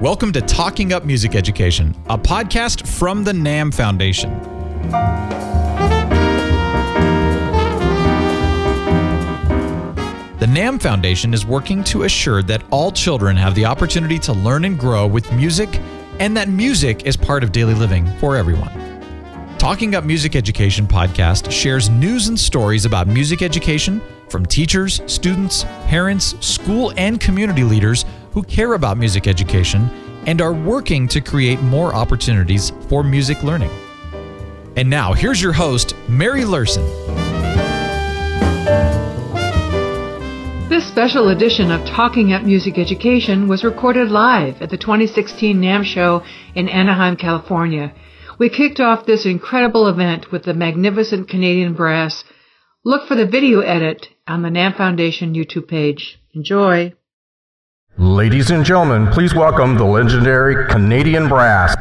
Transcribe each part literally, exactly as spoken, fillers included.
Welcome to Talking Up Music Education, a podcast from the NAMM Foundation. The NAMM Foundation is working to assure that all children have the opportunity to learn and grow with music, and that music is part of daily living for everyone. Talking Up Music Education podcast shares news and stories about music education from teachers, students, parents, school, and community leaders who care about music education and are working to create more opportunities for music learning. And now, here's your host, Mary Lerson. This special edition of Talking Up Music Education was recorded live at the twenty sixteen NAMM show in Anaheim, California. We kicked off this incredible event with the magnificent Canadian Brass. Look for the video edit on the NAMM Foundation YouTube page. Enjoy. Ladies and gentlemen, please welcome the legendary Canadian Brass.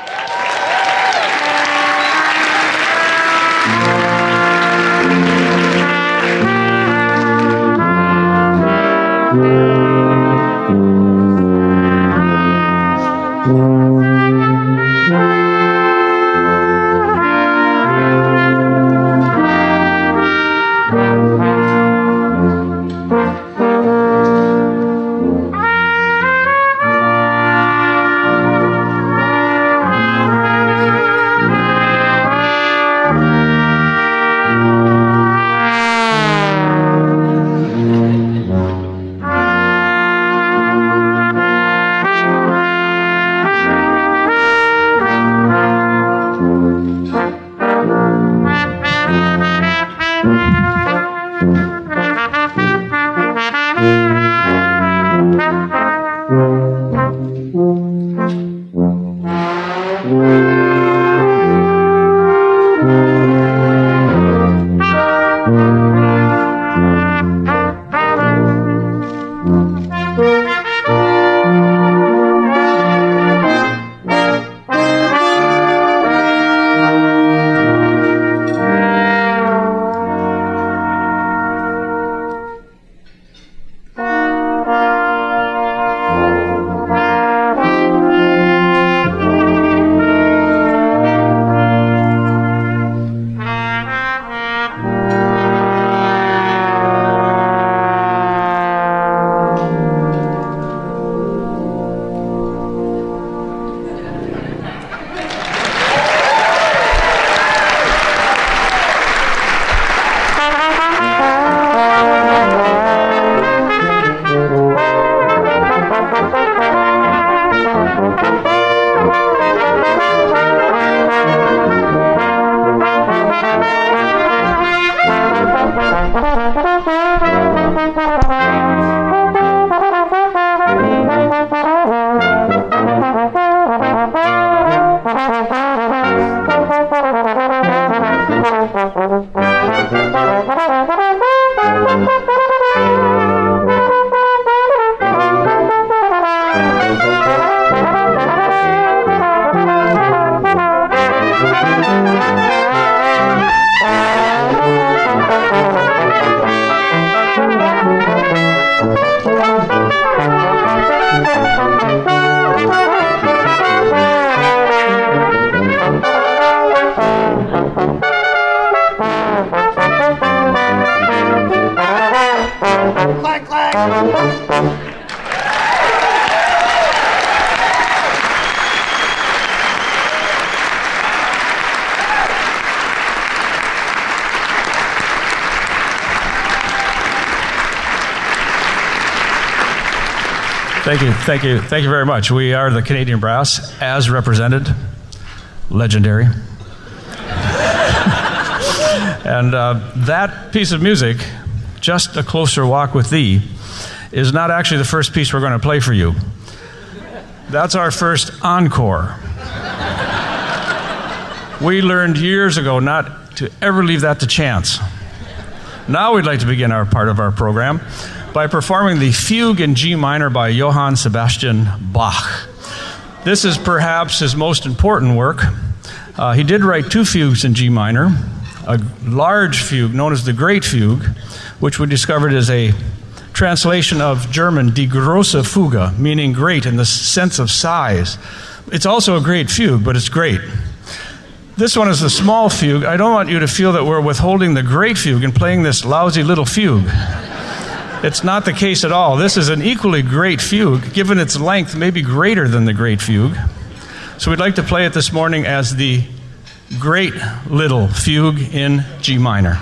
Thank you, thank you, thank you very much. We are the Canadian Brass, as represented, legendary. And uh, that piece of music, Just a Closer Walk with Thee, is not actually the first piece we're going to play for you. That's our first encore. We learned years ago not to ever leave that to chance. Now we'd like to begin our part of our program by performing the Fugue in G minor by Johann Sebastian Bach. This is perhaps his most important work. Uh, he did write two fugues in G minor, a large fugue known as the Great Fugue, which we discovered is a translation of German Die große Fuge, meaning great in the sense of size. It's also a great fugue, but it's great. This one is the small fugue. I don't want you to feel that we're withholding the great fugue and playing this lousy little fugue. It's not the case at all. This is an equally great fugue, given its length, maybe greater than the great fugue. So we'd like to play it this morning as the great little fugue in G minor.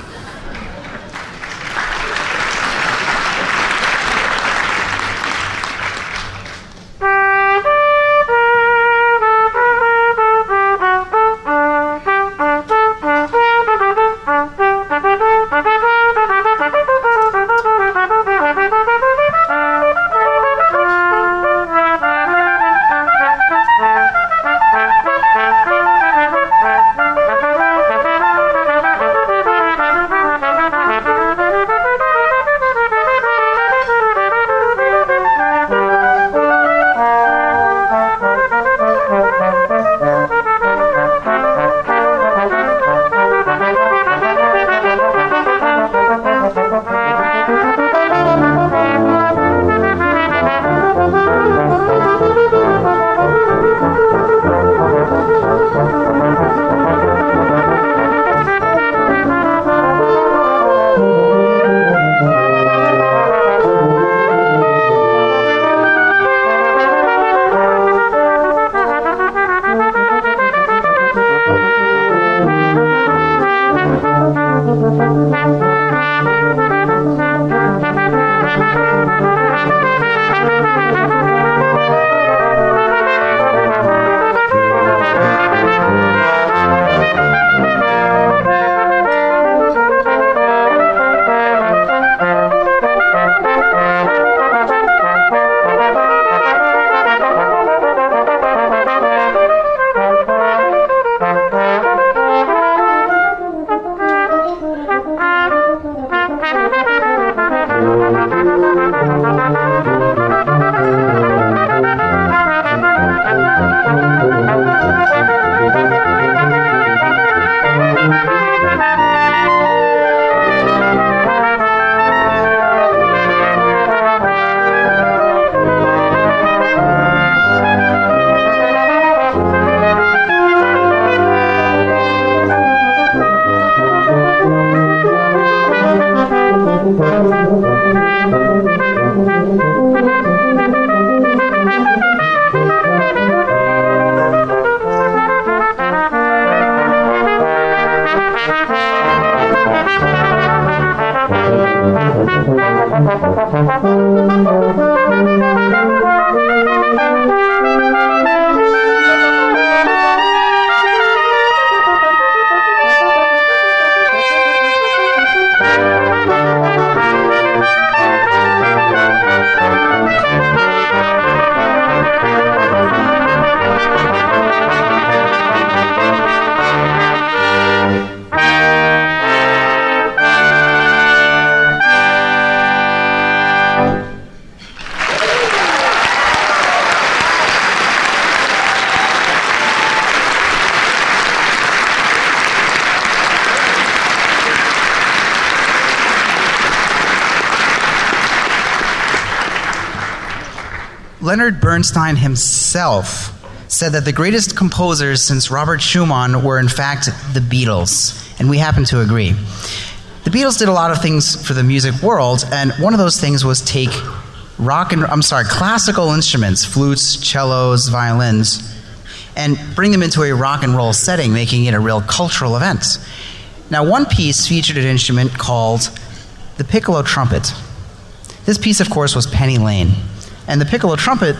Leonard Bernstein himself said that the greatest composers since Robert Schumann were in fact the Beatles, and we happen to agree. The Beatles did a lot of things for the music world, and one of those things was take rock and I'm sorry, classical instruments, flutes, cellos, violins, and bring them into a rock and roll setting, making it a real cultural event. Now, one piece featured an instrument called the piccolo trumpet. This piece, of course, was Penny Lane. And the piccolo trumpet,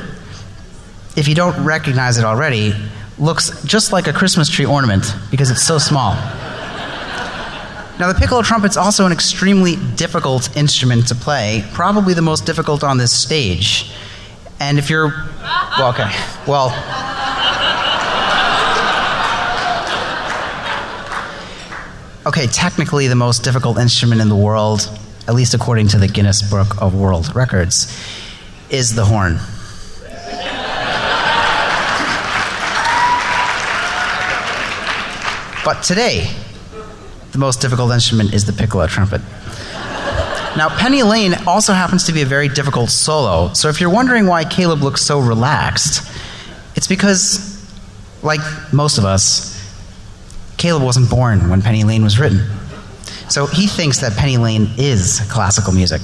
if you don't recognize it already, looks just like a Christmas tree ornament because it's so small. Now, the piccolo trumpet's also an extremely difficult instrument to play, probably the most difficult on this stage. And if you're... Well, okay. Well... Okay, technically the most difficult instrument in the world, at least according to the Guinness Book of World Records, is the horn. But today, the most difficult instrument is the piccolo trumpet. Now, Penny Lane also happens to be a very difficult solo, so if you're wondering why Caleb looks so relaxed, it's because, like most of us, Caleb wasn't born when Penny Lane was written. So he thinks that Penny Lane is classical music.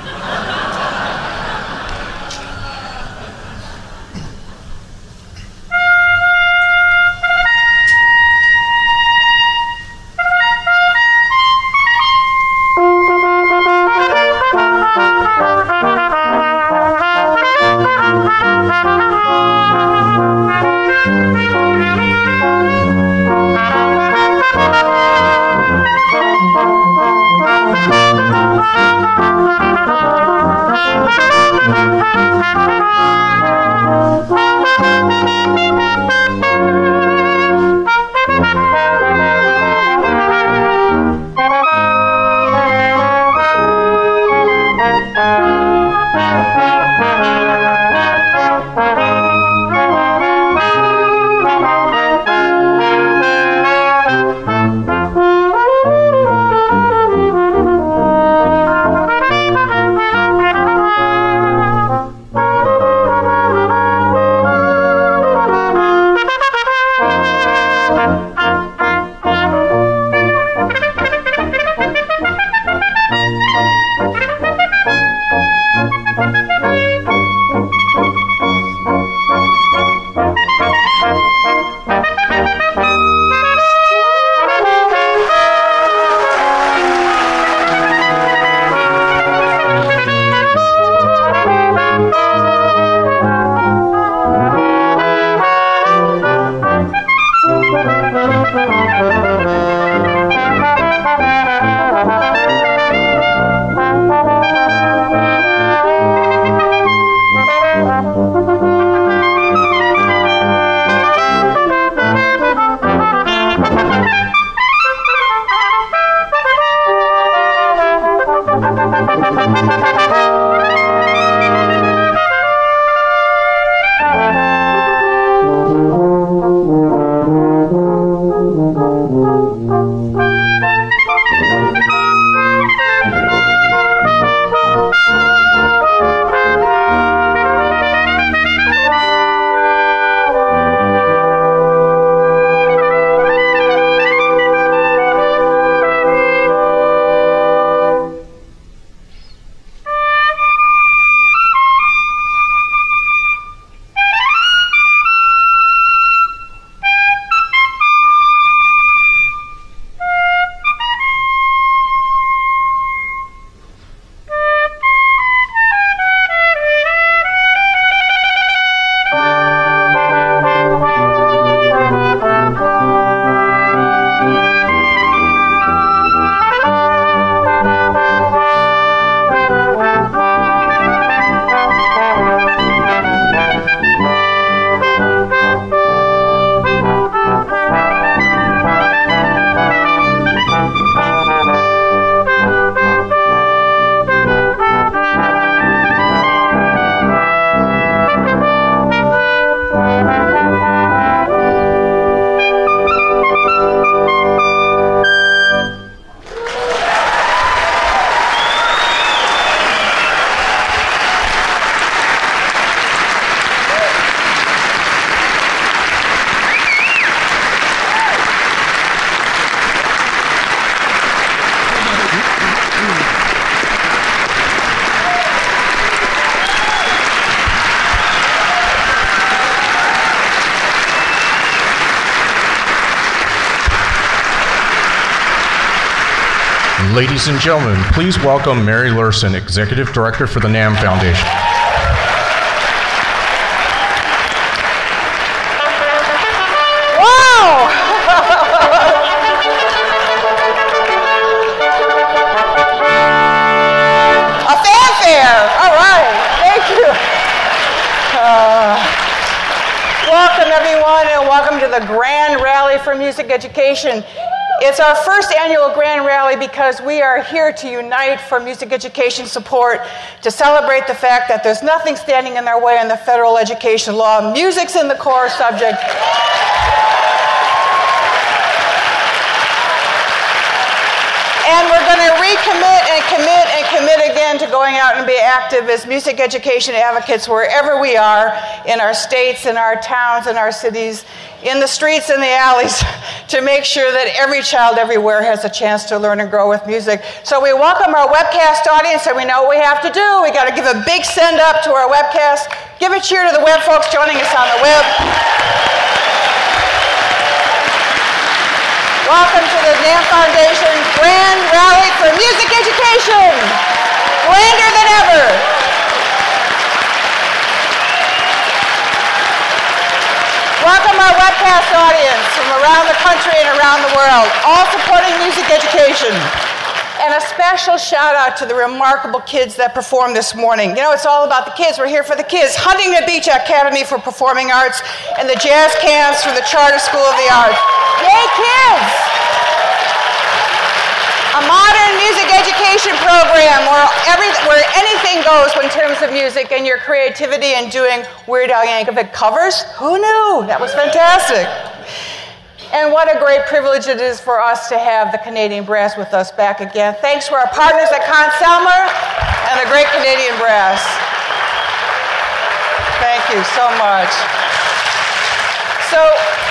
Ladies and gentlemen, please welcome Mary Lurson, Executive Director for the NAMM Foundation. Wow! A fanfare! All right, thank you. Uh, welcome everyone and welcome to the Grand Rally for Music Education. It's our first annual Grand Rally because we are here to unite for music education support, to celebrate the fact that there's nothing standing in our way in the federal education law. Music's in the core subject. And we're going to to recommit and commit and commit again to going out and be active as music education advocates wherever we are, in our states, in our towns, in our cities, in the streets, in the alleys, to make sure that every child everywhere has a chance to learn and grow with music. So we welcome our webcast audience, and we know what we have to do. We got to give a big send up to our webcast. Give a cheer to the web folks joining us on the web. Welcome to the NAMM Foundation Grand Rally for Music Education. Grander than ever. Welcome our webcast audience from around the country and around the world, all supporting music education. And a special shout out to the remarkable kids that performed this morning. You know, it's all about the kids. We're here for the kids. Huntington Beach Academy for Performing Arts and the Jazz Camps for the Charter School of the Arts. Yay, kids! A modern music education program where, every, where anything goes in terms of music and your creativity and doing Weird Al Yankovic covers. Who knew? That was fantastic. And what a great privilege it is for us to have the Canadian Brass with us back again. Thanks to our partners at Con Selmer and the great Canadian Brass. Thank you so much. So,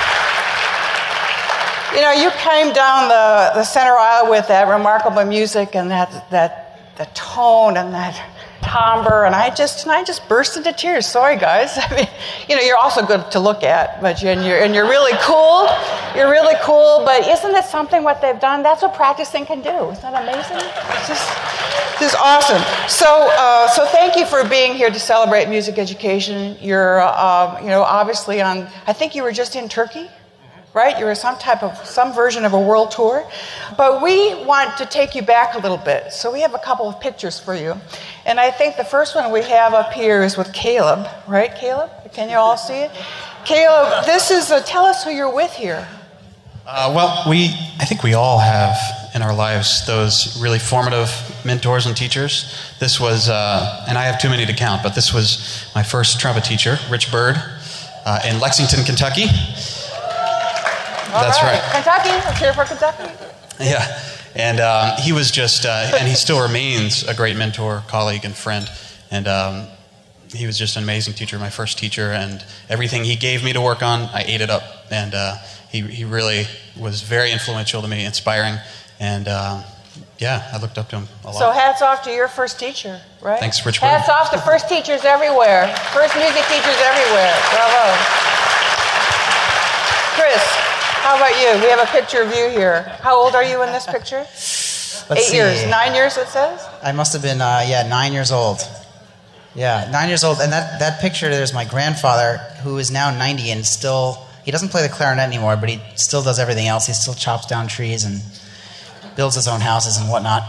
you know, you came down the, the center aisle with that remarkable music and that that the tone and that timbre, and I just and I just burst into tears. Sorry, guys. I mean, you know, you're also good to look at, but you, and you're and you're really cool. You're really cool. But isn't it something what they've done? That's what practicing can do. Isn't that amazing? It's just this is awesome. So, uh, so thank you for being here to celebrate music education. You're, uh, you know, obviously on. I think you were just in Turkey. Right? You were some type of, some version of a world tour. But we want to take you back a little bit. So we have a couple of pictures for you. And I think the first one we have up here is with Caleb. Right, Caleb? Can you all see it? Caleb, this is, a, tell us who you're with here. Uh, well, we, I think we all have in our lives those really formative mentors and teachers. This was, uh, and I have too many to count, but this was my first trumpet teacher, Rich Bird, uh, in Lexington, Kentucky. All That's right. right. Kentucky. Let's hear for Kentucky. Yeah. And um, he was just, uh, and he still remains a great mentor, colleague, and friend. And um, he was just an amazing teacher, my first teacher. And everything he gave me to work on, I ate it up. And uh, he, he really was very influential to me, inspiring. And uh, yeah, I looked up to him a lot. So hats off to your first teacher, right? Thanks, Rich Bird. Hats off to first teachers everywhere. First music teachers everywhere. Bravo. Chris. How about you? We have a picture of you here. How old are you in this picture? Let's Eight see. years. Nine years, it says? I must have been, uh, yeah, nine years old. Yeah, nine years old. And that, that picture, there's my grandfather, who is now ninety and still, he doesn't play the clarinet anymore, but he still does everything else. He still chops down trees and builds his own houses and whatnot.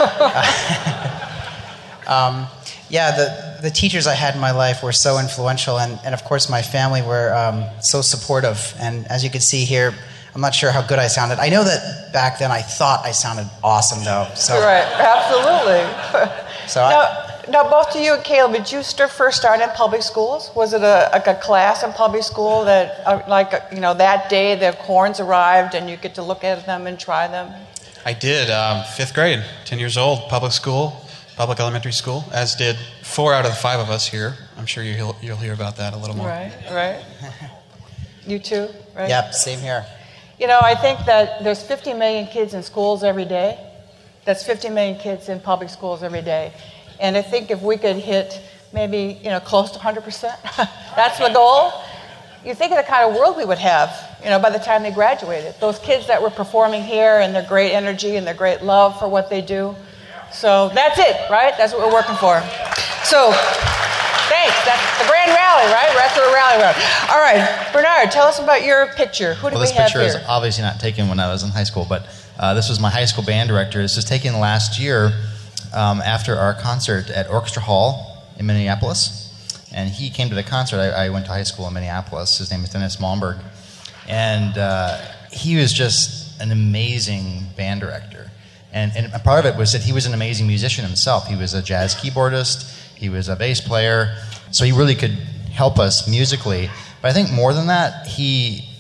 um, yeah, the, the teachers I had in my life were so influential, and, and of course my family were um, so supportive. And as you can see here, I'm not sure how good I sounded. I know that back then I thought I sounded awesome, though. So. Right, absolutely. So now, I, now, both of you and Caleb, did you st- first start in public schools? Was it a, like a class in public school that, uh, like, uh, you know, that day the horns arrived and you get to look at them and try them? I did. Um, fifth grade, ten years old, public school, public elementary school, as did four out of the five of us here. I'm sure you'll, you'll hear about that a little more. Right, right. You too, right? yep, same here. You know, I think that there's fifty million kids in schools every day. That's fifty million kids in public schools every day. And I think if we could hit maybe, you know, close to one hundred percent, that's the goal. You think of the kind of world we would have, you know, by the time they graduated. Those kids that were performing here and their great energy and their great love for what they do. So that's it, right? That's what we're working for. So, thanks. That's the grand rally, right? That's what we're rallying around. All right, Bernard, tell us about your picture. Who do well, we this have picture here? is obviously not taken when I was in high school, but uh, this was my high school band director. This was taken last year um, after our concert at Orchestra Hall in Minneapolis. And he came to the concert. I, I went to high school in Minneapolis. His name is Dennis Malmberg. And uh, he was just an amazing band director. And, and part of it was that he was an amazing musician himself. He was a jazz keyboardist. He was a bass player. So he really could help us musically. But I think more than that, he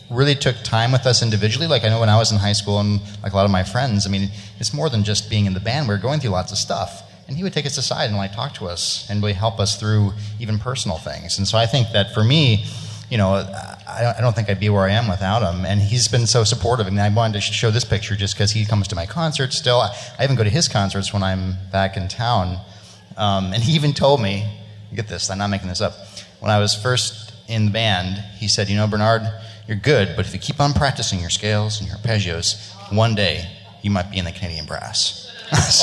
really took time with us individually. Like I know when I was in high school and like a lot of my friends, I mean, it's more than just being in the band. We were going through lots of stuff. And he would take us aside and like talk to us and really help us through even personal things. And so I think that for me, you know, I don't think I'd be where I am without him. And he's been so supportive. I mean, I wanted to show this picture just because he comes to my concerts still. I even go to his concerts when I'm back in town. Um, and he even told me, get this, I'm not making this up. When I was first in the band, he said, you know, Bernard, you're good, but if you keep on practicing your scales and your arpeggios, one day you might be in the Canadian Brass. so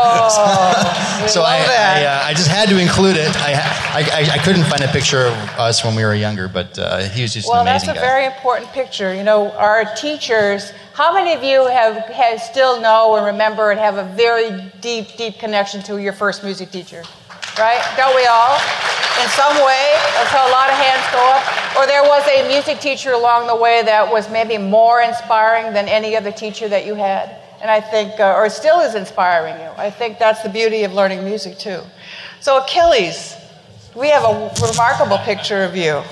oh, so I, I, uh, I just had to include it. I, I, I couldn't find a picture of us when we were younger, but uh, he was just well, an amazing guy. Well, that's a very important picture. You know, our teachers, how many of you have, have still know and remember and have a very deep, deep connection to your first music teacher? Right? Don't we all? In some way, until a lot of hands go up. Or there was a music teacher along the way that was maybe more inspiring than any other teacher that you had. And I think, uh, or still is inspiring you. I think that's the beauty of learning music too. So Achilles, we have a remarkable picture of you.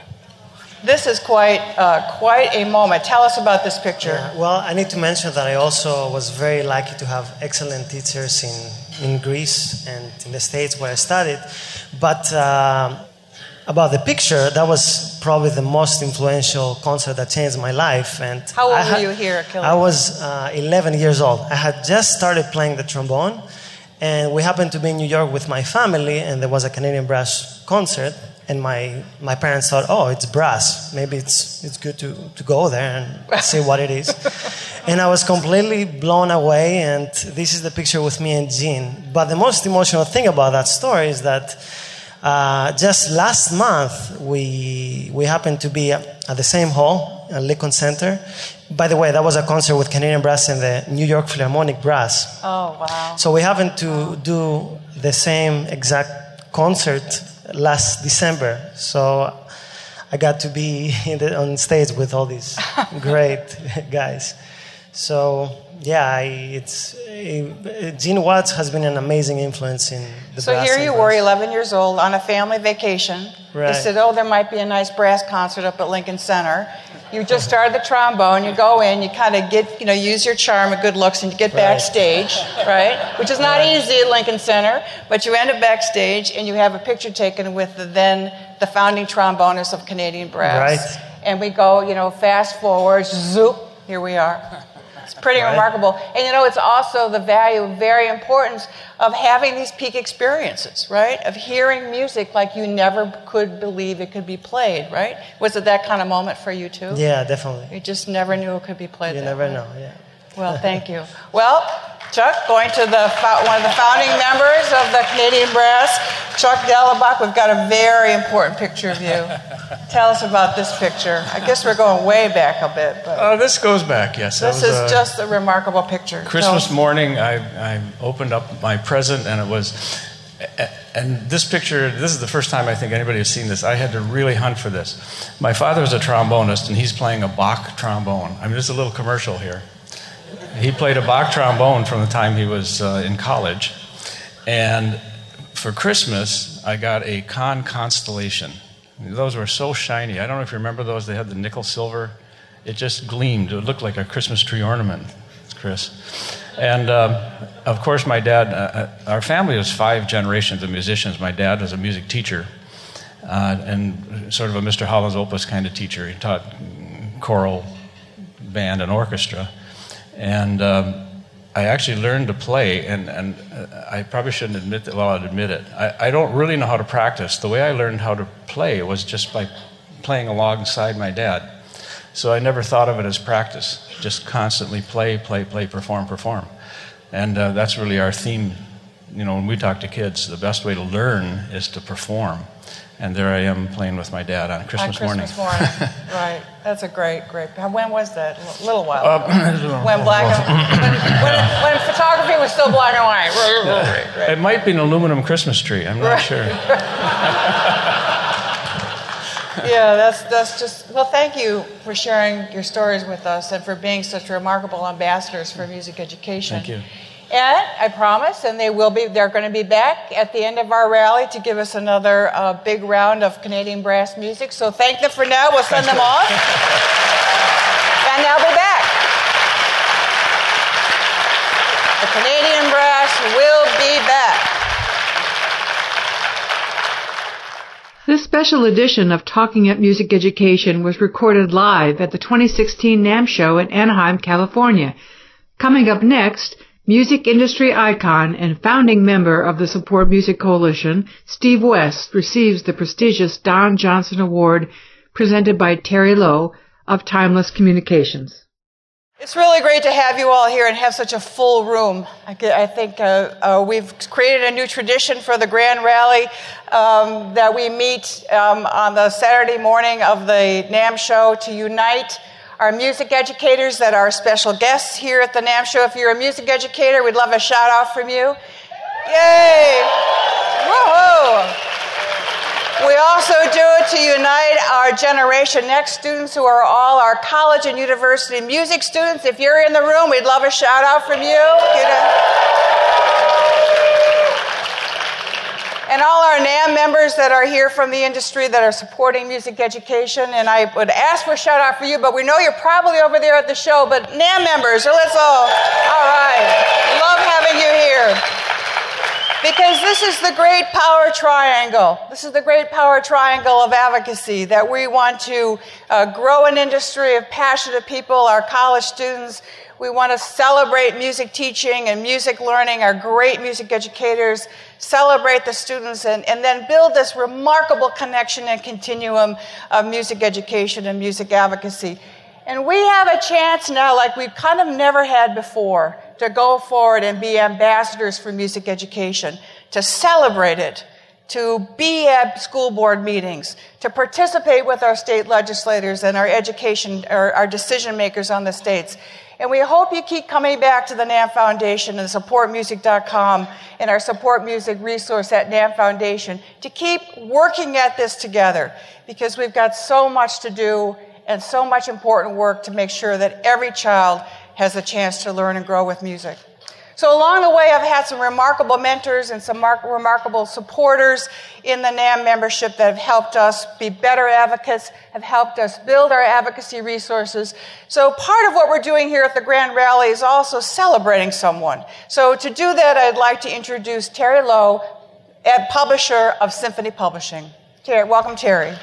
This is quite, uh, quite a moment. Tell us about this picture. Yeah, well, I need to mention that I also was very lucky to have excellent teachers in, in Greece and in the States where I studied. But uh, about the picture, that was probably the most influential concert that changed my life. And how old I had, were you here, Achilles? I was uh, eleven years old. I had just started playing the trombone, and we happened to be in New York with my family, and there was a Canadian Brass concert, and my, my parents thought, oh, it's brass. Maybe it's it's good to, to go there and see what it is. And I was completely blown away, and this is the picture with me and Gene. But the most emotional thing about that story is that Uh, just last month, we we happened to be at the same hall, at Lincoln Center. By the way, that was a concert with Canadian Brass and the New York Philharmonic Brass. Oh, wow. So we happened to do the same exact concert last December. So I got to be in the, on stage with all these great guys. So... Yeah, I, it's uh, Gene Watts has been an amazing influence in the so brass. So here you brass. were, eleven years old, on a family vacation. Right. You said, oh, there might be a nice brass concert up at Lincoln Center. You just started the trombone. You go in, you kind of get, you know, use your charm and good looks, and you get right. backstage, right? Which is not right. easy at Lincoln Center, but you end up backstage, and you have a picture taken with the then the founding trombonist of Canadian Brass. Right. And we go, you know, fast forward, zoop, here we are. It's pretty right. remarkable. And you know, it's also the value, very importance of having these peak experiences, right? Of hearing music like you never could believe it could be played, right? Was it that kind of moment for you too? Yeah, definitely. You just never knew it could be played. You that never way. know, yeah. Well, thank you. Well, Chuck, going to the one of the founding members of the Canadian Brass, Chuck Dalibach, we've got a very important picture of you. Tell us about this picture. I guess we're going way back a bit. But uh, this goes back, yes. This was, is uh, just a remarkable picture. Christmas morning, I, I opened up my present, and it was... And this picture, this is the first time I think anybody has seen this. I had to really hunt for this. My father was a trombonist, and he's playing a Bach trombone. I mean, there's a little commercial here. He played a Bach trombone from the time he was uh, in college. And for Christmas, I got a Conn Constellation. Those were so shiny. I don't know if you remember those. They had the nickel silver. It just gleamed. It looked like a Christmas tree ornament, Chris. And, um, of course, my dad, uh, our family was five generations of musicians. My dad was a music teacher uh, and sort of a Mister Holland's Opus kind of teacher. He taught choral, band, and orchestra. And um, I actually learned to play, and, and I probably shouldn't admit that, well, I'd admit it. I, I don't really know how to practice. The way I learned how to play was just by playing alongside my dad. So I never thought of it as practice, just constantly play, play, play, perform, perform. And uh, that's really our theme. You know, when we talk to kids, the best way to learn is to perform. And there I am playing with my dad on Christmas morning. On Christmas morning, right. That's a great, great... When was that? A little while uh, ago. When black and when, when, when photography was still black and white. Right, right. It might be an aluminum Christmas tree. I'm not right. sure. Yeah, that's that's just... Well, thank you for sharing your stories with us and for being such remarkable ambassadors for music education. Thank you. And I promise, and they will be, they're going to be back at the end of our rally to give us another uh, big round of Canadian Brass music. So thank them for now. We'll send them off. and they'll be back. The Canadian Brass will be back. This special edition of Talking Up Music Education was recorded live at the twenty sixteen NAMM show in Anaheim, California. Coming up next, music industry icon and founding member of the Support Music Coalition, Steve West, receives the prestigious Don Johnson Award presented by Terry Lowe of Timeless Communications. It's really great to have you all here and have such a full room. I, I think uh, uh, we've created a new tradition for the Grand Rally um, that we meet um, on the Saturday morning of the NAMM show to unite our music educators that are special guests here at the NAMM show. If you're a music educator, we'd love a shout out from you. Yay! Woohoo! We also do it to unite our Generation Next students who are all our college and university music students. If you're in the room, we'd love a shout out from you. you know. And all our NAMM members that are here from the industry that are supporting music education. And I would ask for a shout out for you, but we know you're probably over there at the show. But NAMM members, so let's all, all right. Love having you here. Because this is the great power triangle. This is the great power triangle of advocacy that we want to uh, grow an industry of passionate people, our college students. We want to celebrate music teaching and music learning, our great music educators, celebrate the students, and, and then build this remarkable connection and continuum of music education and music advocacy. And we have a chance now, like we've kind of never had before, to go forward and be ambassadors for music education, to celebrate it, to be at school board meetings, to participate with our state legislators and our education, our, our decision makers on the states. And we hope you keep coming back to the NAMM Foundation and support music dot com and our Support Music resource at NAMM Foundation to keep working at this together, because we've got so much to do and so much important work to make sure that every child has a chance to learn and grow with music. So along the way, I've had some remarkable mentors and some mar- remarkable supporters in the NAMM membership that have helped us be better advocates, have helped us build our advocacy resources. So part of what we're doing here at the Grand Rally is also celebrating someone. So to do that, I'd like to introduce Terry Lowe, ed- publisher of Symphony Publishing. Terry, welcome, Terry.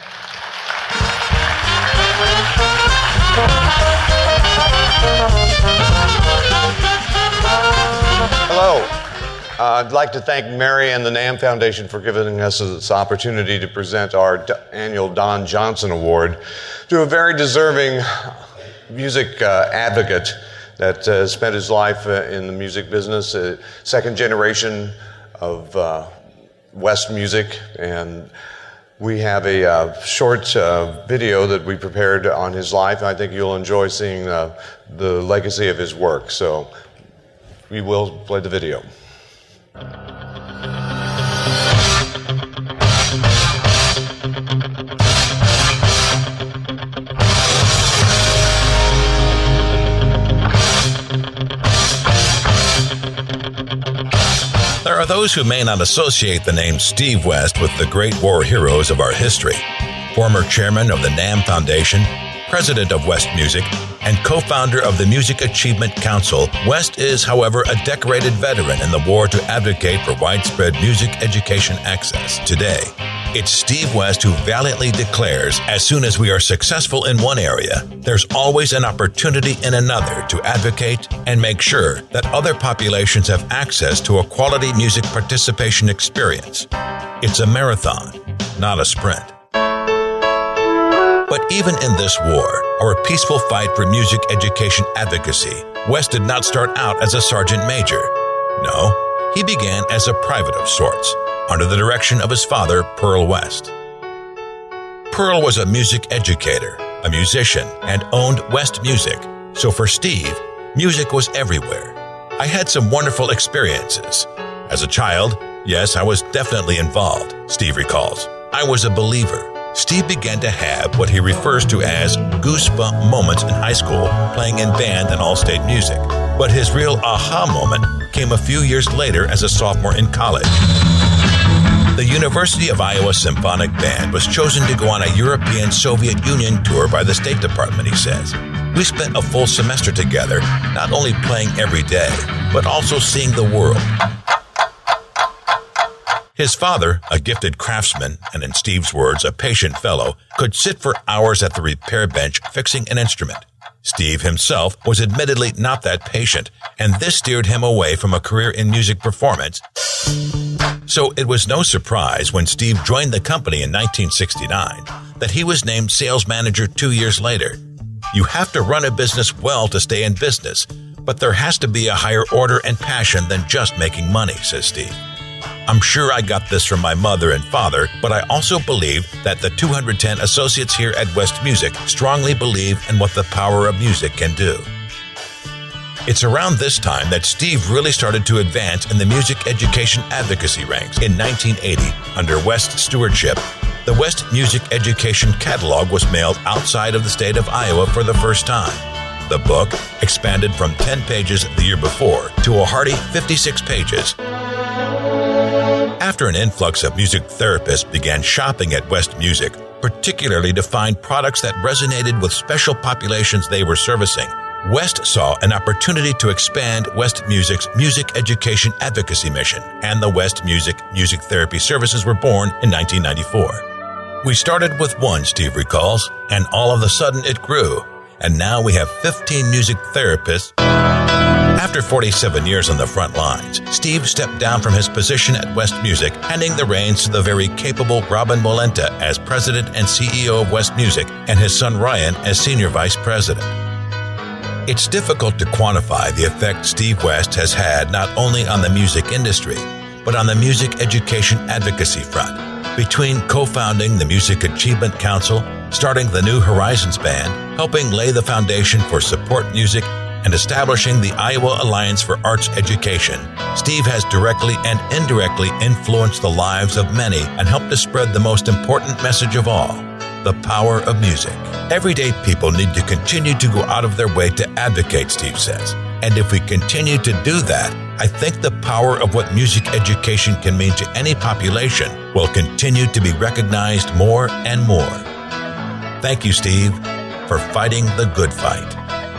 Hello. Uh, I'd like to thank Mary and the NAMM Foundation for giving us this opportunity to present our d- annual Don Johnson Award to a very deserving music uh, advocate that uh, spent his life uh, in the music business, uh, second generation of uh, West music. And we have a uh, short uh, video that we prepared on his life. I think you'll enjoy seeing uh, the legacy of his work. So we will play the video. There are those who may not associate the name Steve West with the great war heroes of our history. Former chairman of the NAMM Foundation, president of West Music, and co-founder of the Music Achievement Council, West is, however, a decorated veteran in the war to advocate for widespread music education access. Today, it's Steve West who valiantly declares, as soon as we are successful in one area, there's always an opportunity in another to advocate and make sure that other populations have access to a quality music participation experience. It's a marathon, not a sprint. But even in this war, or a peaceful fight for music education advocacy, West did not start out as a sergeant major. No, he began as a private of sorts, under the direction of his father, Pearl West. Pearl was a music educator, a musician, and owned West Music, so for Steve, music was everywhere. I had some wonderful experiences. As a child, yes, I was definitely involved, Steve recalls. I was a believer. Steve began to have what he refers to as goosebump moments in high school, playing in band and all-state music. But his real aha moment came a few years later as a sophomore in college. The University of Iowa Symphonic Band was chosen to go on a European Soviet Union tour by the State Department, he says. We spent a full semester together, not only playing every day, but also seeing the world. His father, a gifted craftsman, and in Steve's words, a patient fellow, could sit for hours at the repair bench fixing an instrument. Steve himself was admittedly not that patient, and this steered him away from a career in music performance. So it was no surprise when Steve joined the company in nineteen sixty-nine that he was named sales manager two years later. You have to run a business well to stay in business, but there has to be a higher order and passion than just making money, says Steve. I'm sure I got this from my mother and father, but I also believe that the two hundred ten associates here at West Music strongly believe in what the power of music can do. It's around this time that Steve really started to advance in the music education advocacy ranks. In nineteen eighty, under West's stewardship, the West Music Education Catalog was mailed outside of the state of Iowa for the first time. The book expanded from ten pages the year before to a hearty fifty-six pages. After an influx of music therapists began shopping at West Music, particularly to find products that resonated with special populations they were servicing, West saw an opportunity to expand West Music's music education advocacy mission, and the West Music Music Therapy Services were born in nineteen ninety-four. We started with one, Steve recalls, and all of a sudden it grew, and now we have fifteen music therapists. After forty-seven years on the front lines, Steve stepped down from his position at West Music, handing the reins to the very capable Robin Molenta as president and C E O of West Music and his son Ryan as senior vice president. It's difficult to quantify the effect Steve West has had not only on the music industry, but on the music education advocacy front. Between co-founding the Music Achievement Council, starting the New Horizons Band, helping lay the foundation for support music, and establishing the Iowa Alliance for Arts Education, Steve has directly and indirectly influenced the lives of many and helped to spread the most important message of all, the power of music. Everyday people need to continue to go out of their way to advocate, Steve says. And if we continue to do that, I think the power of what music education can mean to any population will continue to be recognized more and more. Thank you, Steve, for fighting the good fight.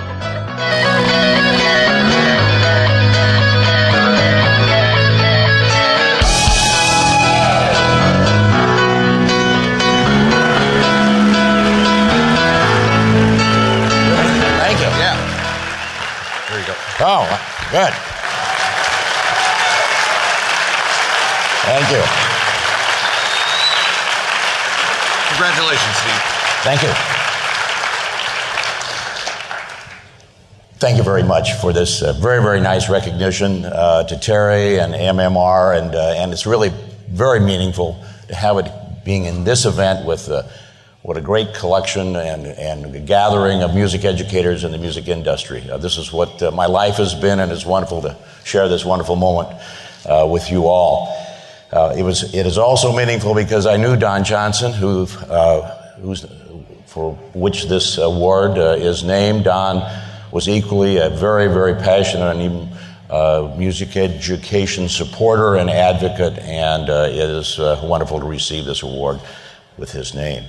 Oh, good. Thank you. Congratulations, Steve. Thank you. Thank you very much for this uh, very, very nice recognition uh, to Terry and M M R, and uh, and it's really very meaningful to have it being in this event with uh, what a great collection and, and a gathering of music educators in the music industry. Uh, this is what uh, my life has been, and it's wonderful to share this wonderful moment uh, with you all. Uh, it was. It is also meaningful because I knew Don Johnson, who, uh, who's, for which this award uh, is named. Don was equally a very, very passionate and even uh, music education supporter and advocate, and uh, it is uh, wonderful to receive this award with his name.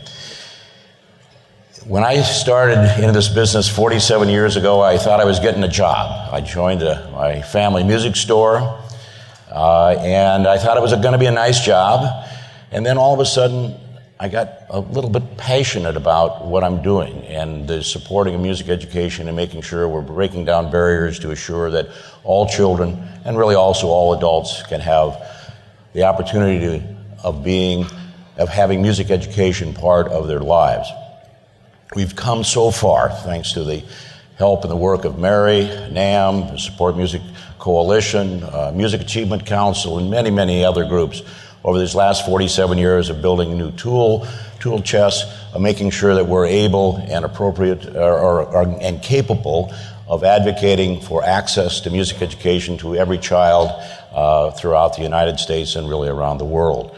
When I started into this business forty-seven years ago, I thought I was getting a job. I joined a, my family music store, uh, and I thought it was going to be a nice job. And then all of a sudden, I got a little bit passionate about what I'm doing and the supporting of music education and making sure we're breaking down barriers to assure that all children, and really also all adults, can have the opportunity to, of being, of having music education part of their lives. We've come so far, thanks to the help and the work of Mary, NAMM, the Support Music Coalition, uh, Music Achievement Council, and many, many other groups over these last forty-seven years of building a new tool, tool chest, of making sure that we're able and appropriate or, or, or, and capable of advocating for access to music education to every child uh, throughout the United States and really around the world.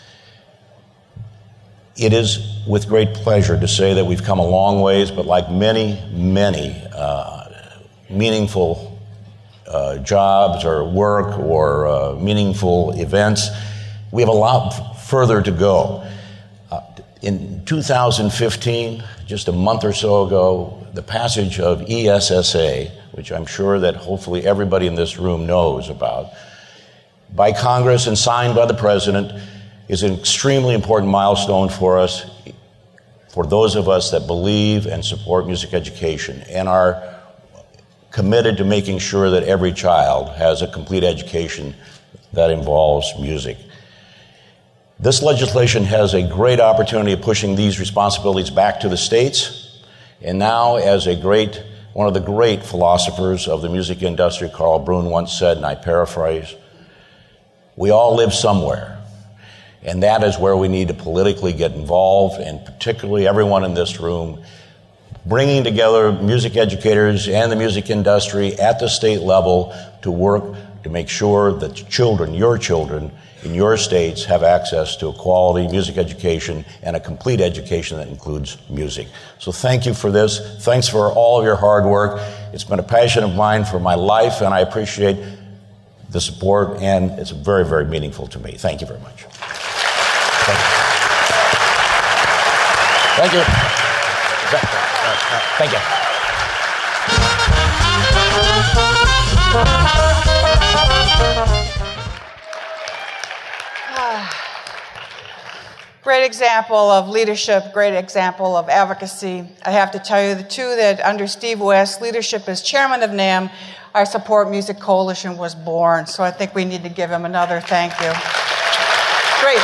It is with great pleasure to say that we've come a long ways, but like many, many uh, meaningful uh, jobs or work or uh, meaningful events, we have a lot f- further to go. Uh, in two thousand fifteen, just a month or so ago, the passage of E S S A, which I'm sure that hopefully everybody in this room knows about, by Congress and signed by the President, is an extremely important milestone for us, for those of us that believe and support music education and are committed to making sure that every child has a complete education that involves music. This legislation has a great opportunity of pushing these responsibilities back to the states. And now, as a great, one of the great philosophers of the music industry, Carl Brun, once said, and I paraphrase, we all live somewhere. And that is where we need to politically get involved, and particularly everyone in this room, bringing together music educators and the music industry at the state level to work to make sure that children, your children, in your states have access to a quality music education and a complete education that includes music. So thank you for this. Thanks for all of your hard work. It's been a passion of mine for my life, and I appreciate the support, and it's very, very meaningful to me. Thank you very much. Thank you. Thank you. Thank you. Great example of leadership, great example of advocacy. I have to tell you, the two that under Steve West's leadership as chairman of NAMM, our Support Music Coalition was born. So I think we need to give him another thank you. Great.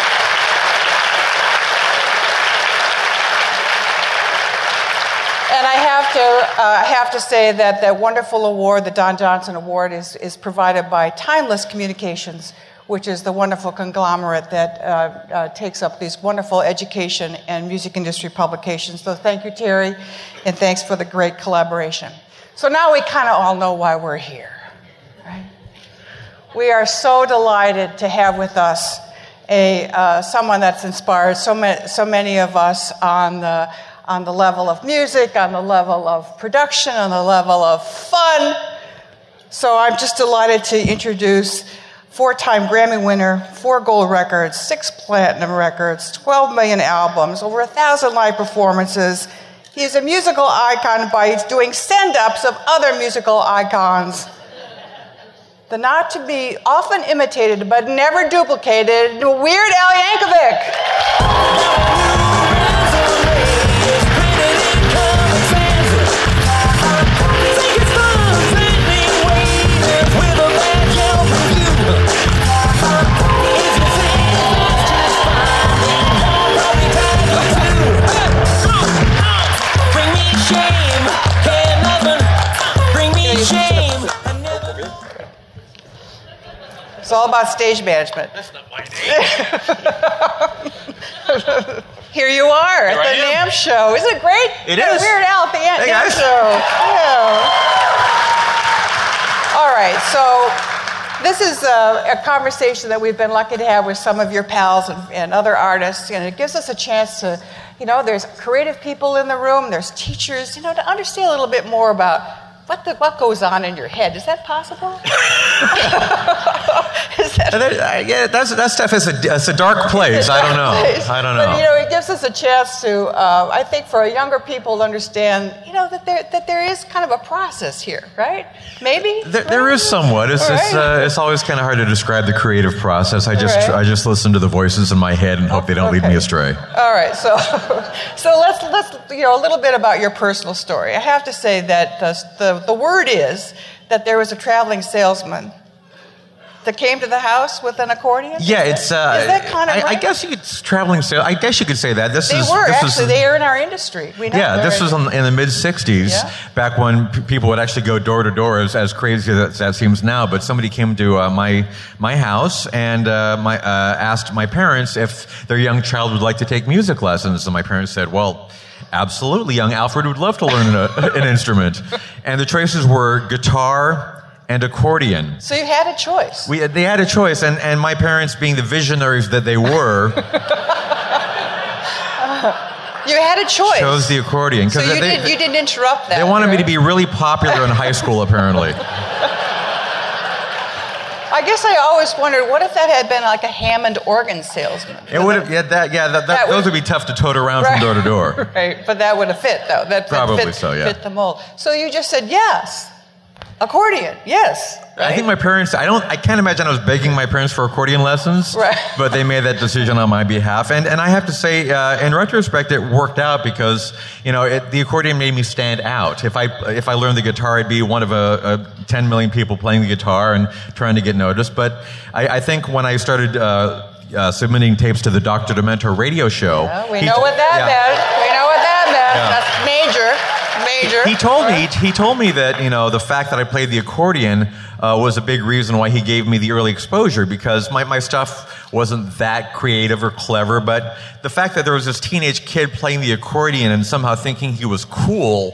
And I have to, uh, I have to say that that wonderful award, the Don Johnson Award, is, is provided by Timeless Communications, which is the wonderful conglomerate that uh, uh, takes up these wonderful education and music industry publications. So thank you, Terry, and thanks for the great collaboration. So now we kind of all know why we're here, right? We are so delighted to have with us a uh, someone that's inspired so many, so many of us on the on the level of music, on the level of production, on the level of fun. So I'm just delighted to introduce four-time Grammy winner, four gold records, six platinum records, twelve million albums, over a thousand live performances. He's a musical icon by doing send-ups of other musical icons. The not to be often imitated but never duplicated, Weird Al Yankovic. It's all about stage management. That's not my name. Here you are at the NAMM show. Isn't it great? It is. Weird Al at the NAMM hey guys. show. Yeah. All right, so this is a, a conversation that we've been lucky to have with some of your pals and, and other artists, and it gives us a chance to, you know, there's creative people in the room, there's teachers, you know, to understand a little bit more about What, the, what goes on in your head? Is that possible? Is that that, yeah, that's, that stuff is a, it's a dark place. I don't know. I don't know. But, you know, it gives us a chance to, uh, I think, for younger people to understand, you know, that there that there is kind of a process here, right? Maybe? There, there is somewhat. It's right. it's, uh, it's always kind of hard to describe the creative process. I just right. I just listen to the voices in my head and hope they don't okay. lead me astray. All right, so so let's let's you know a little bit about your personal story. I have to say that the the, the word is that there was a traveling salesman that came to the house with an accordion? Yeah, it's. Uh, is that kind of I, right? I guess you could traveling sales. I guess you could say that. This they is. were this actually. Was, they are in our industry. We know yeah, this was in, in the mid sixties, yeah. back when p- people would actually go door to door, as, as crazy as that seems now. But somebody came to uh, my my house and uh, my uh, asked my parents if their young child would like to take music lessons, and my parents said, "Well, absolutely, young Alfred would love to learn a, an instrument." And the choices were guitar and accordion. So you had a choice. We they had a choice, and, and my parents, being the visionaries that they were, uh, you had a choice. Chose the accordion. So you, they, did, you didn't interrupt that. They wanted right? me to be really popular in high school, apparently. I I guess I always wondered, what if that had been like a Hammond organ salesman? It would have, yeah, that, yeah, that, that, That those would- would be tough to tote around Right. from door to door. Right, but that would have fit, though. That, that Probably fit, so, yeah. fit the mold. So you just said yes. Accordion, yes. I think my parents, I don't, I can't imagine I was begging my parents for accordion lessons, Right. but they made that decision on my behalf. And, and I have to say, uh, in retrospect, it worked out because, you know, it, the accordion made me stand out. If I, if I learned the guitar, I'd be one of a, a ten million people playing the guitar and trying to get noticed. But I, I think when I started, uh, uh, submitting tapes to the Doctor Demento radio show. Yeah, we he know t- what that yeah. meant. We know what that meant. Yeah. That's major, major. He told right? me he told me that, you know, the fact that I played the accordion uh, was a big reason why he gave me the early exposure, because my, my stuff wasn't that creative or clever, but the fact that there was this teenage kid playing the accordion and somehow thinking he was cool,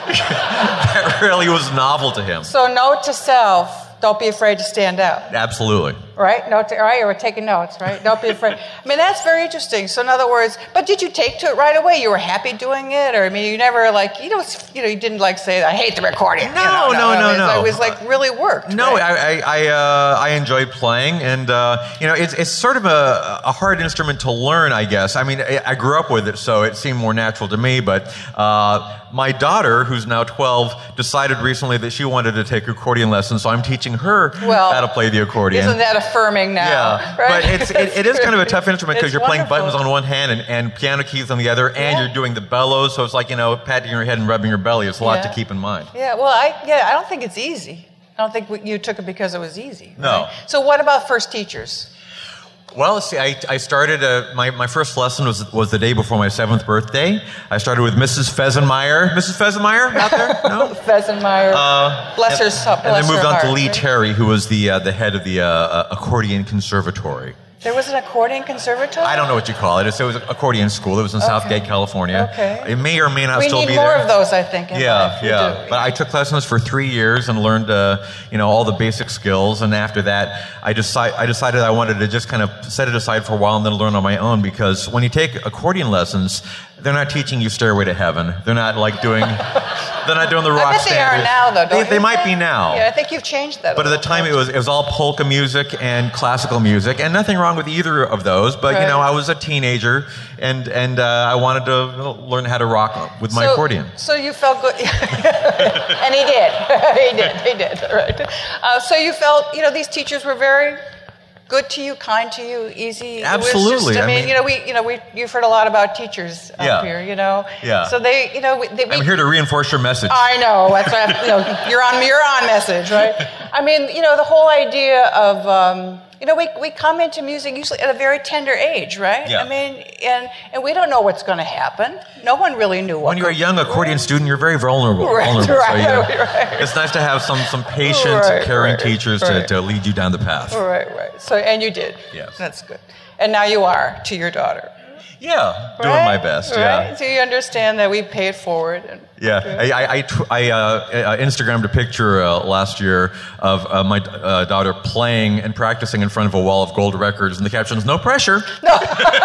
that really was novel to him. So note to self, don't be afraid to stand out. Absolutely. Right? Note to, right? We're taking notes, right? Don't be afraid. I mean, that's very interesting. So in other words, but did you take to it right away? You were happy doing it? Or, I mean, you never like, you know, you know, you didn't like say, I hate the recording. No, you know, no, no, it was, no. It was like really worked. No, right? I I I, uh, I enjoy playing, and uh, you know, it's it's sort of a, a hard instrument to learn, I guess. I mean, I, I grew up with it, so it seemed more natural to me. But uh, my daughter, who's now twelve, decided recently that she wanted to take accordion lessons, so I'm teaching her Well, how to play the accordion. Isn't that affirming now? Yeah, right? but it's it, it is kind of a tough instrument because It's you're playing wonderful. buttons on one hand and, and piano keys on the other, and Yeah. you're doing the bellows, so it's like, you know, patting your head and rubbing your belly. It's a lot Yeah. to keep in mind. Yeah, well, I yeah, I don't think it's easy. I don't think we, you took it because it was easy. No. right? So what about first teachers? Well, see, I, I started, uh, my, my first lesson was was the day before my seventh birthday. I started with Missus Fesenmeyer. Missus Fesenmeyer out there? No? Fesenmeyer. Uh, bless her, and, so- and bless then moved her on to heart, Lee right? Terry, who was the uh, the head of the uh, uh, accordion conservatory. There was an accordion conservatory? I don't know what you call it. It's, it was an accordion school. It was in Okay. Southgate, California. Okay. It may or may not we still need be more there. of those, I think. in Yeah, life. We yeah. do. But I took lessons for three years and learned, uh, you know, all the basic skills. And after that, I decide, I decided I wanted to just kind of set it aside for a while and then learn on my own. Because when you take accordion lessons, they're not teaching you Stairway to Heaven. They're not like doing, they're not doing the rock I bet they are standards. now, though. Don't They, you they might think? be now. Yeah, I think you've changed that. But a at the little time, bit. it was it was all polka music and classical music, and nothing wrong with either of those. But you Right. know, I was a teenager, and and uh, I wanted to learn how to rock with my so, accordion. So you felt good, and he did. he did. He did. Right. Uh, so you felt, you know, these teachers were very good to you, kind to you, easy. It was Absolutely. just- I, I mean, mean- you know, we, you know, we, you've heard a lot about teachers up Yeah. here. You know. Yeah. So they, you know, we, they, we, I'm here to reinforce your message. I know. That's why I, you know, you're on you're on message, right? I mean, you know, the whole idea of um, you know, we we come into music usually at a very tender age, right? Yeah. I mean, and and we don't know what's going to happen. No one really knew what. When you're a young accordion student, you're very vulnerable. Right, vulnerable. right, so, you know, right. It's nice to have some some patient, Right, caring right, teachers right. to, to lead you down the path. Right, right. So, and you did. Yes. That's good. And now you are to your daughter. Yeah, doing Right? my best. Right? Yeah. So you understand that we pay it forward. And, Yeah, I, I, I, tw- I uh, uh, Instagrammed a picture uh, last year of uh, my uh, daughter playing and practicing in front of a wall of gold records, and the caption is "No pressure." No.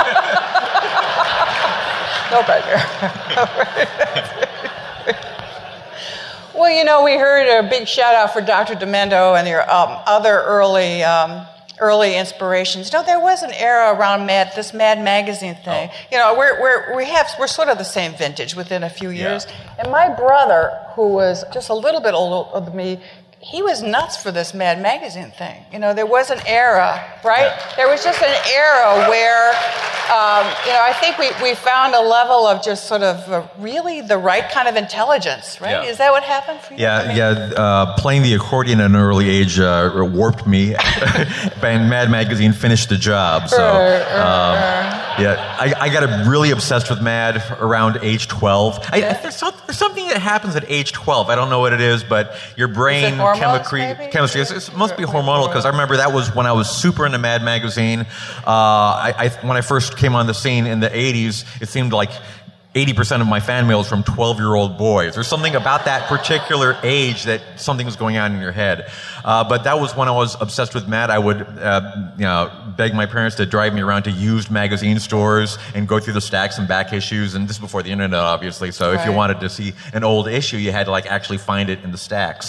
No pressure. Well, you know, we heard a big shout out for Doctor Demento and your um, other early um, early inspirations. You know, there was an era around Mad, this Mad Magazine thing. Oh. You know, we're we're we have we're sort of the same vintage within a few years. And my brother, who was just a little bit older than me, he was nuts for this Mad Magazine thing. You know, there was an era, right? Yeah. There was just an era where, um, you know, I think we, we found a level of just sort of uh, really the right kind of intelligence, right? Yeah. Is that what happened for you? Yeah, I mean, yeah. Uh, playing the accordion at an early age uh, warped me, and Mad Magazine finished the job. So, um, yeah, I, I got really obsessed with Mad around age twelve. I, I, there's, some, there's something that happens at age twelve. I don't know what it is, but your brain hormones, chemistry, maybe? chemistry. It's, it must be hormonal because I remember that was when I was super into Mad Magazine. Uh, I, I, when I first came on the scene in the eighties, it seemed like eighty percent of my fan mail is from twelve-year-old boys. There's something about that particular age that something was going on in your head. Uh, but that was when I was obsessed with Mad. I would, uh, you know, beg my parents to drive me around to used magazine stores and go through the stacks and back issues. And this is before the internet, obviously. So if you Right. wanted to see an old issue, you had to like actually find it in the stacks. Right.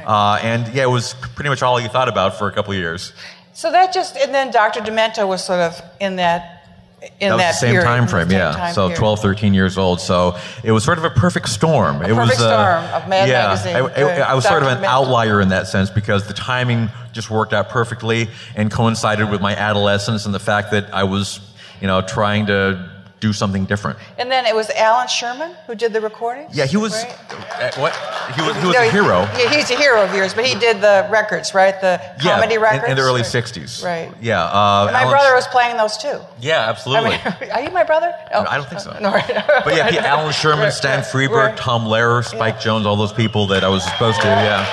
Right. Uh, and yeah, it was pretty much all he thought about for a couple of years. So that just, and then Doctor Demento was sort of in that in that was that the same period, time frame, same yeah. time so period. twelve, thirteen years old. So it was sort of a perfect storm. A it perfect was storm of Mad yeah, Magazine. I, I, I was sort of Doctor an Demento. outlier in that sense because the timing just worked out perfectly and coincided with my adolescence and the fact that I was, you know, trying to do something different. And then it was Alan Sherman who did the recordings? Yeah, he was right? uh, what? He was, he was No, a hero. Yeah, he's a hero of yours, but he did the records, right? The Yeah, comedy in- records? in the early Or- sixties. Right. Yeah. Uh, And my Alan brother Sh- was playing those too. Yeah, absolutely. I mean, are you my brother? Oh. I don't think so. No, right. But yeah, he- Alan Sherman, Stan Freberg, Tom Lehrer, Spike Jones, all those people that I was supposed to, yeah.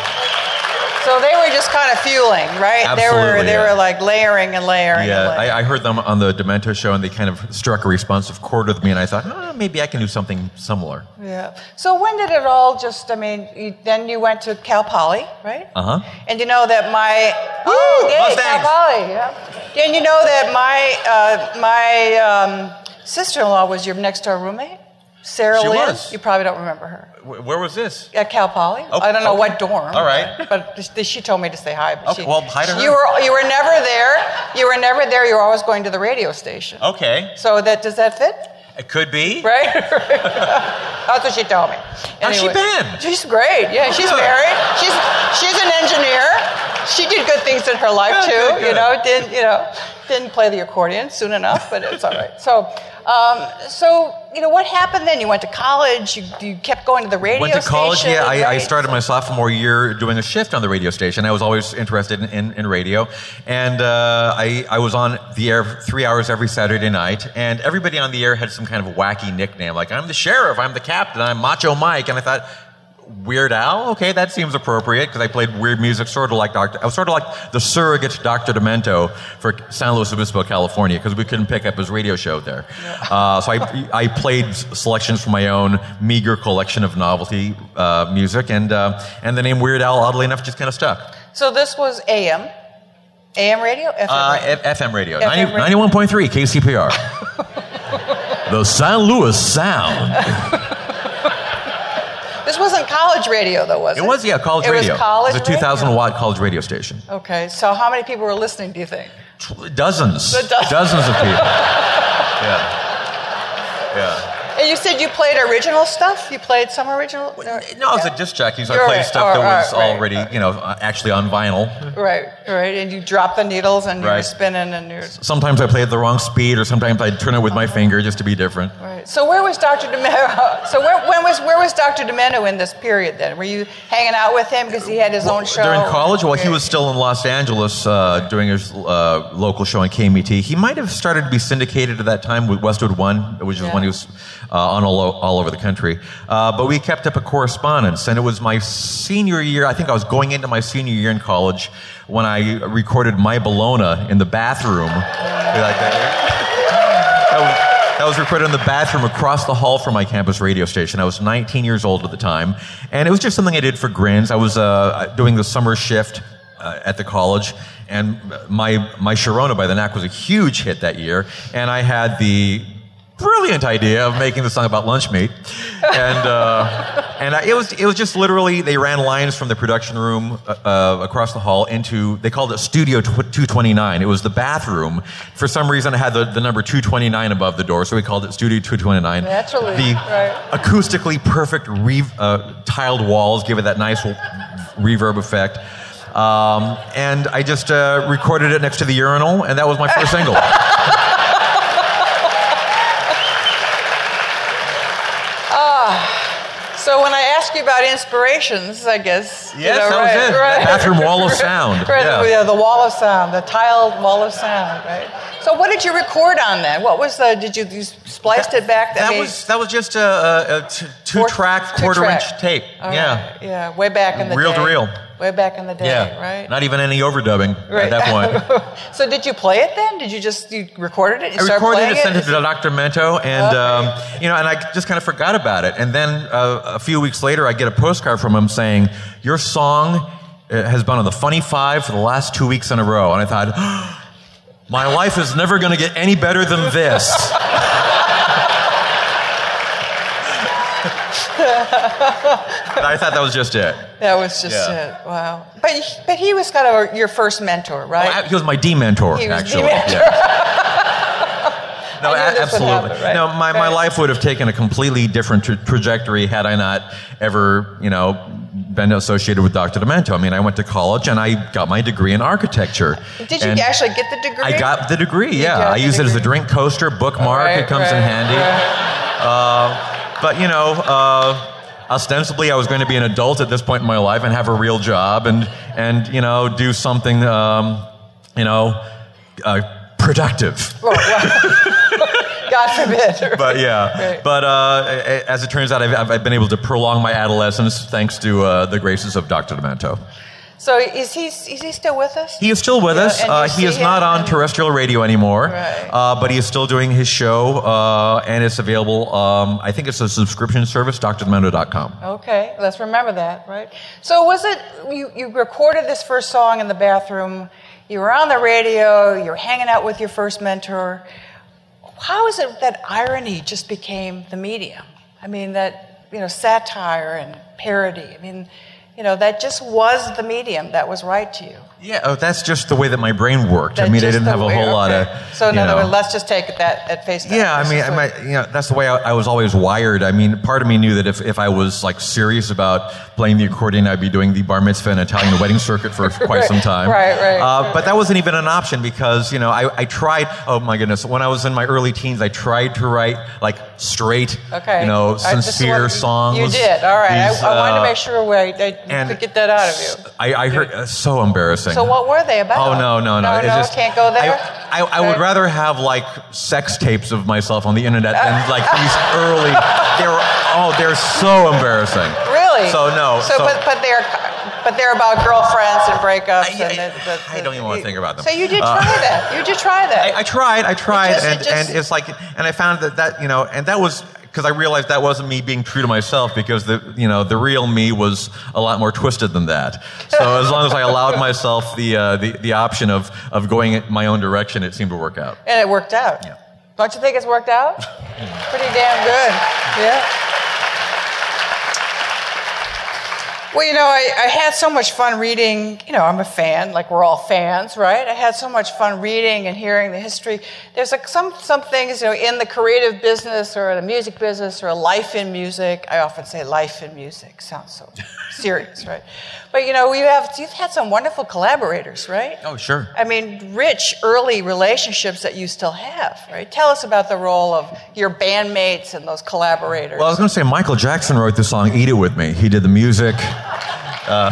So they were just kind of fueling, right? they were Absolutely, they yeah. were like layering and layering. and Yeah, layering. I, I heard them on the Demento show, and they kind of struck a responsive chord with me, and I thought, oh, maybe I can do something similar. Yeah. So when did it all just? I mean, you, then you went to Cal Poly, right? Uh huh. And you know that my oh, yay, Cal Poly, yeah. And you know that my uh, my um, sister-in-law was your next-door roommate, Sarah She Lynn. was. You probably don't remember her. Wh- Where was this? At Cal Poly. Oh, I don't know okay. what dorm. All right. But th- she told me to say hi. But Okay, she, well, hi to her. You were you were never there. You were never there. You were always going to the radio station. Okay. So that does that fit? It could be. Right? That's what she told me. How's she been? She's great. Yeah, she's Good. married. She's she's an engineer. She did good things in her life Good, too. good, You good. know, didn't you know, didn't play the accordion soon enough, but it's all right. So, um, so you know, what happened then? You went to college. You, you kept going to the radio Went to college, station, yeah. I, I right? started my sophomore year doing a shift on the radio station. I was always interested in, in, in radio. And uh, I, I was on the air three hours every Saturday night. And everybody on the air had some kind of wacky nickname. Like, I'm the sheriff, I'm the captain, I'm Macho Mike. And I thought, Weird Al? Okay, that seems appropriate because I played weird music, sort of like Doctor I was sort of like the surrogate Doctor Demento for San Luis Obispo, California, because we couldn't pick up his radio show there. Uh, so I, I played selections from my own meager collection of novelty uh, music, and uh, and the name Weird Al, oddly enough, just kind of stuck. So this was A M, A M radio, F M Uh, radio. F- F M radio, F M ninety, radio. ninety-one point three K C P R. The San Luis Sound. This wasn't college radio, though, was it? It was, yeah, college it radio. was college It was a two thousand radio? watt college radio station. Okay, so how many people were listening, do you think? Dozens. The dozens. Dozens of people. Yeah. Yeah. And you said you played original stuff? You played some original? No, I was a disc jockey, so I You're played right. stuff that Oh, was right, right. already, you know, actually on vinyl. Right, right. And you dropped the needles and you were Right. spinning and you're... Sometimes I played the wrong speed, or sometimes I'd turn it with my finger just to be different. Right. So where was Doctor Demento? So where, when was where was Doctor Demento in this period then? Were you hanging out with him because he had his own show? During college, well, he was still in Los Angeles uh, doing his uh, local show on K M E T. He might have started to be syndicated at that time with Westwood One, which is Yeah. when he was uh, on all, o- all over the country. Uh, but we kept up a correspondence, and it was my senior year. I think I was going into my senior year in college when I recorded My Bologna in the bathroom. You like that? That was, that was recorded in the bathroom across the hall from my campus radio station. I was nineteen years old at the time, and it was just something I did for grins. I was uh, doing the summer shift uh, at the college, and my my Sharona by the Knack was a huge hit that year, and I had the brilliant idea of making the song about lunch meat, and uh, and I, it was it was just literally they ran lines from the production room uh, uh, across the hall into, they called it Studio two twenty-nine. It was the bathroom. For some reason, it had the, the number two twenty-nine above the door, so we called it Studio two twenty-nine. Naturally, the right. acoustically perfect re- uh, tiled walls give it that nice reverb effect. Um, and I just uh, recorded it next to the urinal, and that was my first single. So when I ask you about inspirations, I guess. you Yes, know, that was right, it. Right. The bathroom wall of sound. Right, Yeah. yeah, the wall of sound, the tiled wall of sound, right? So what did you record on then? What was the, did you, you spliced it back? I That mean, was that was just a, a, a t- two-track, two quarter-inch track. tape. All yeah, right, Yeah, way back in the Reel day. to reel. Way back in the day, yeah. right? Not even any overdubbing Right. at that point. So did you play it then? Did you just, you recorded it? You I started recorded playing it, sent it to Is Doctor Mento, and um, you know, and I just kind of forgot about it. And then uh, a few weeks later, I get a postcard from him saying, "Your song uh, has been on the Funny Five for the last two weeks in a row." And I thought, oh, my life is never going to get any better than this. I thought that was just it. That was just Yeah. it. Wow. But but he was kind of your first mentor, right? Oh, he was my D-mentor, He was actually. D-mentor. Yeah. No, I knew a- this would absolutely. happen, right? No, my, my Right. life would have taken a completely different tra- trajectory had I not ever, you know, been associated with Doctor Demento. I mean, I went to college and I got my degree in architecture. Did you And actually get the degree? I got the degree, You yeah. got I the use it as a degree. drink coaster, bookmark. Right, it comes in right, handy. Uh, but, you know, uh, ostensibly I was going to be an adult at this point in my life and have a real job and, and you know, do something, um, you know, uh, productive. Oh, well, God forbid. But yeah, Right. but uh, as it turns out, I've, I've been able to prolong my adolescence thanks to uh, the graces of Doctor Demento. So is he is he still with us? He is still with Yeah, us. and Uh, you he is see not him on and- terrestrial radio anymore, Right. uh, but he is still doing his show, uh, and it's available. Um, I think it's a subscription service, D R demento dot com. Okay, let's remember that, right? So was it, you, you recorded this first song in the bathroom, you were on the radio, you were hanging out with your first mentor. How is it that irony just became the medium? I mean, that, you know, satire and parody, I mean, you know, that just was the medium that was right to you. Yeah, oh, that's just the way that my brain worked. I That's mean, I just didn't the have a way- whole lot okay. of. So in you other know, words, let's just take that at face value. Yeah, I This mean, is I, what- my, you know, that's the way I, I was always wired. I mean, part of me knew that if, if I was like serious about playing the accordion, I'd be doing the bar mitzvah and Italian wedding circuit for quite some time. Right, right, Uh, right. But that wasn't even an option because, you know, I, I tried, oh my goodness, when I was in my early teens, I tried to write like straight, Okay. you know, All right, this is sincere what- songs. You did, all right. These, I, I wanted to uh, make sure we, I, and- could get that out of you. I, I heard, uh, so embarrassing. So what were they about? Oh no no no! No, It's no, just, can't go there? I, I, I would Right. rather have like sex tapes of myself on the internet than like these early. They were oh, they're so embarrassing. Really? So no. So, but but they're but they're about girlfriends and breakups. I, and the, the, I don't even want to think about them. So you did Uh, try that. You did try that. I, I tried. I tried, just- it and, just- and it's like, and I found that that you know, and that was because I realized that wasn't me being true to myself because the you know the real me was a lot more twisted than that. So as long as I allowed myself the uh, the the option of of going in my own direction, it seemed to work out. And it worked out. Yeah. Don't you think it's worked out? Pretty damn good. Yeah. Well, you know, I, I had so much fun reading. You know, I'm a fan, like we're all fans, right? I had so much fun reading and hearing the history. There's like some some things, you know, in the creative business or the music business or life in music. I often say life in music. Sounds so serious, right? But you know, you have you've had some wonderful collaborators, right? Oh, sure. I mean, rich early relationships that you still have, right? Tell us about the role of your bandmates and those collaborators. Well, I was going to say Michael Jackson wrote the song "Eat It With Me." He did the music. Uh,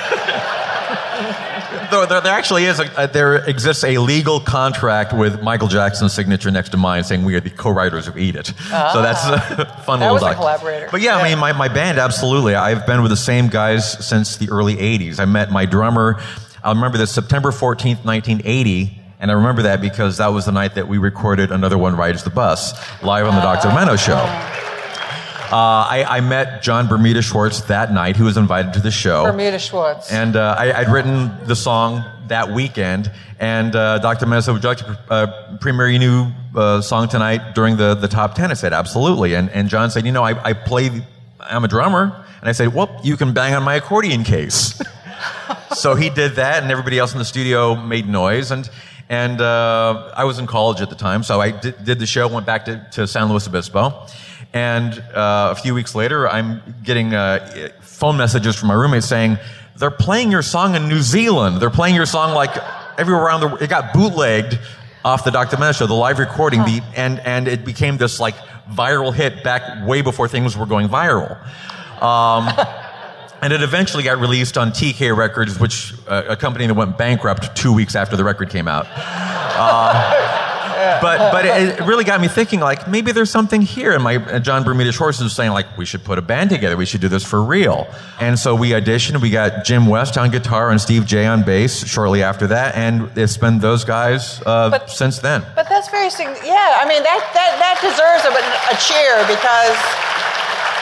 there, there, there actually is a, uh, there exists a legal contract with Michael Jackson's signature next to mine, saying we are the co-writers of "Eat It." Ah. So that's a fun That little was a doc. collaborator. But yeah, I mean, my, my band, absolutely. I've been with the same guys since the early eighties. I met my drummer. I remember this September fourteenth, nineteen eighty. And I remember that because that was the night that we recorded Another One Rides the Bus live on the Doctor Demento show. Uh, I, I met John Bermuda Schwartz that night. He was invited to the show. Bermuda Schwartz. And uh, I, I'd written the song that weekend. And uh, Doctor Demento said, would you like to uh, premiere your new uh, song tonight during the, the top ten? I said, absolutely. And, and John said, you know, I, I play, I'm a drummer. And I said, well, you can bang on my accordion case. So he did that, and everybody else in the studio made noise. And and uh, I was in college at the time, so I did, did the show, went back to, to San Luis Obispo. And uh, a few weeks later, I'm getting uh, phone messages from my roommates saying, they're playing your song in New Zealand. They're playing your song like everywhere around the world. It got bootlegged off the Doctor Demento show, the live recording, the, and, and it became this like viral hit back way before things were going viral. Um, and it eventually got released on T K Records, which uh, a company that went bankrupt two weeks after the record came out. Uh, But but it really got me thinking, like, maybe there's something here. And my uh, John Bermuda Schwartz was saying, like, we should put a band together. We should do this for real. And so we auditioned. We got Jim West on guitar and Steve J on bass shortly after that. And it's been those guys uh, But- since then. But that's very, sig- yeah, I mean, that, that, that deserves a, a cheer because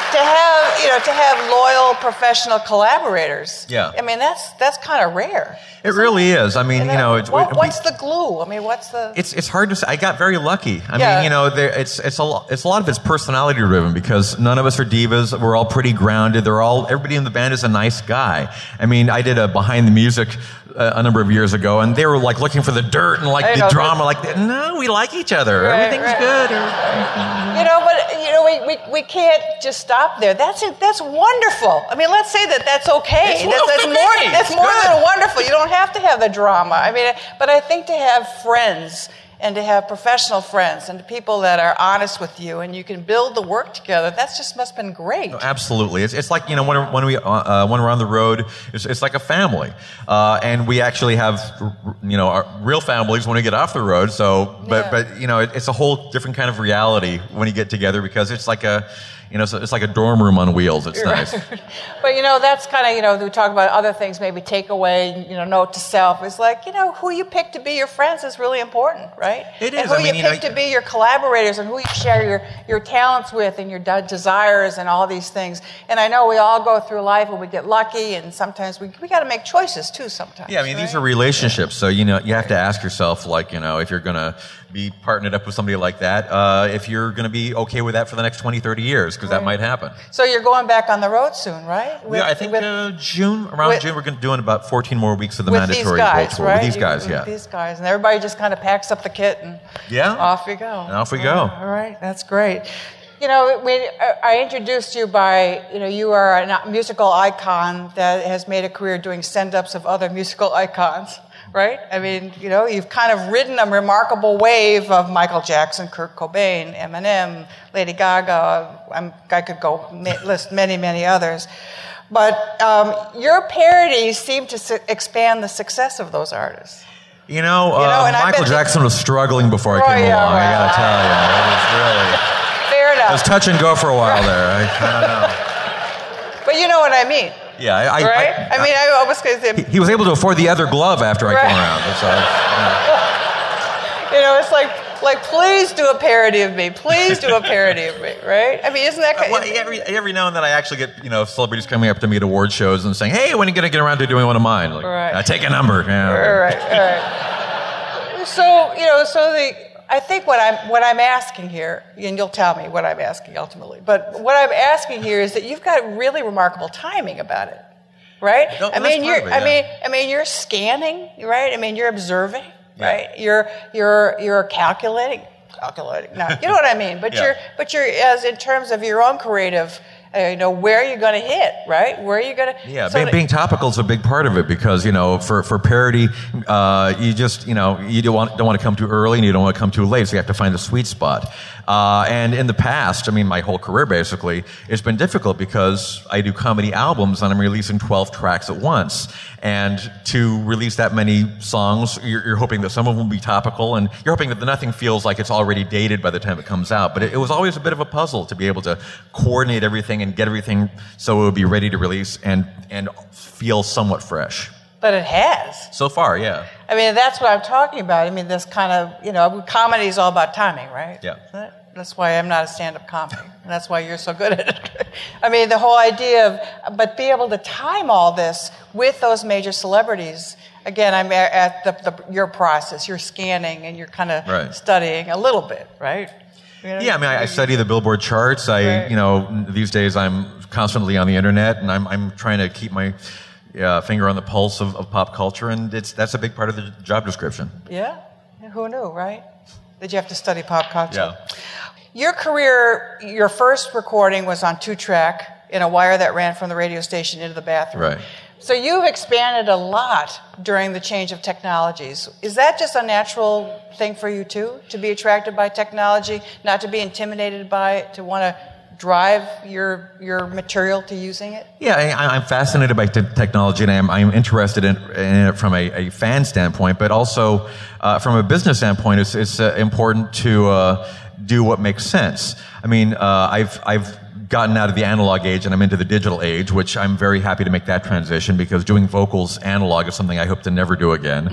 to have, you know, to have loyal professional collaborators. Yeah. I mean, that's that's kind of rare. It really is. I mean, And you that- know, it's, what, we- what's the glue? I mean, what's the? It's it's hard to say. I got very lucky. I Yeah. mean, you know, there, it's it's a lo- it's a lot of it's personality driven because none of us are divas. We're all pretty grounded. They're all everybody in the band is a nice guy. I mean, I did a behind the music uh, a number of years ago, and they were like looking for the dirt and like I the know, drama. Like, no, we like each other. Right, Everything's right. good. You know, but you know, we, we, we can't just stop there. That's it. That's wonderful. I mean, let's say that that's okay. It's that's, that's okay. more. That's It's more good. than wonderful. You don't have to have the drama. I mean, but I think to have friends and to have professional friends and people that are honest with you and you can build the work together. That's just must have been great. Absolutely, it's, it's like you know when when we uh, when we're on the road, it's, it's like a family, uh, and we actually have you know our real families when we get off the road. So, but Yeah. but you know it, it's a whole different kind of reality when you get together because it's like a you know it's, it's like a dorm room on wheels. It's nice. But you know, that's kind of, you know, we talk about other things, maybe takeaway, you know, note to self. It's like, you know, who you pick to be your friends is really important, right? It And is. who I mean, you you pick know- to be your collaborators and who you share your, your talents with and your de- desires and all these things. And I know we all go through life and we get lucky and sometimes we, we got to make choices too sometimes. Yeah, I mean right? these are relationships, so you know you have to ask yourself like you know if you're gonna be partnered up with somebody like that, uh, if you're gonna be okay with that for the next twenty, thirty years because that might happen. So you're going back on the road soon, right? With, yeah, I think with, uh, June around with- June we're gonna doing about fourteen more weeks of the with mandatory these guys, World Tour right? with these You- guys. with Yeah, These guys. And everybody just kind of packs up the kit and yeah, off you go. and off we go. All right, that's great. You know, when I introduced you by, you know, you are a musical icon that has made a career doing send-ups of other musical icons, right? I mean, you know, you've kind of ridden a remarkable wave of Michael Jackson, Kurt Cobain, Eminem, Lady Gaga. I'm, I could go ma- list many, many others. But um, your parodies seem to su- expand the success of those artists. You know, uh, You know, and I Michael bet- Jackson was struggling before I Oh, came yeah, along. I right. gotta tell you, it was really Fair it was enough. touch and go for a while there. I, I don't know. But you know what I mean. Yeah, I, I, Right? I, I mean, I always say, he, he was able to afford the other glove after I Right. came around. So, you know, it's like, like, please do a parody of me. Please do a parody of me, right? I mean, isn't that kind Well, every, every now and then I actually get, you know, celebrities coming up to me at award shows and saying, hey, when are you going to get around to doing one of mine? Like, Right. uh, take a number. Yeah. All right, all right. So, you know, so the, I think what I'm, what I'm asking here, and you'll tell me what I'm asking ultimately, but what I'm asking here is that you've got really remarkable timing about it, right? No, I that's mean, part you're, of it, I yeah. mean, I mean, you're scanning, right? I mean, you're observing, right? You're, you're, you're calculating, calculating. No, you know what I mean? But Yeah. you're, but you're, as in terms of your own creative, uh, you know, where are you going to hit, right? Where are you going to? Yeah, being, being topical is a big part of it because you know, for, for parody, uh, you just you know you don't want don't want to come too early and you don't want to come too late, so you have to find the sweet spot. Uh, and in the past, I mean, my whole career basically, it's been difficult because I do comedy albums and I'm releasing twelve tracks at once. And to release that many songs, you're, you're hoping that some of them will be topical, and you're hoping that nothing feels like it's already dated by the time it comes out. But it, it was always a bit of a puzzle to be able to coordinate everything and get everything so it would be ready to release and and feel somewhat fresh. But it has. So far, yeah. I mean, that's what I'm talking about. I mean, this kind of, you know, comedy is all about timing, right? Yeah. That's why I'm not a stand-up comic. And that's why you're so good at it. I mean, the whole idea of, but be able to time all this with those major celebrities. Again, I'm at the, the your process. You're scanning and you're kind of Right. studying a little bit, right? You know? Yeah, I mean, I, I study the Billboard charts. I, Right. you know, these days I'm constantly on the internet, and I'm I'm trying to keep my uh, finger on the pulse of, of pop culture, and it's that's a big part of the job description. Yeah. Who knew, right? That you have to study pop culture. Yeah. Your career, your first recording was on two-track in a wire that ran from the radio station into the bathroom. Right. So you've expanded a lot during the change of technologies. Is that just a natural thing for you too, to be attracted by technology, not to be intimidated by it, to want to drive your your material to using it? Yeah, I, I'm fascinated by te- technology, and I'm, I'm interested in, in it from a, a fan standpoint, but also uh, from a business standpoint, it's, it's uh, important to uh, do what makes sense. I mean, uh, I've I've gotten out of the analog age and I'm into the digital age, which I'm very happy to make that transition because doing vocals analog is something I hope to never do again.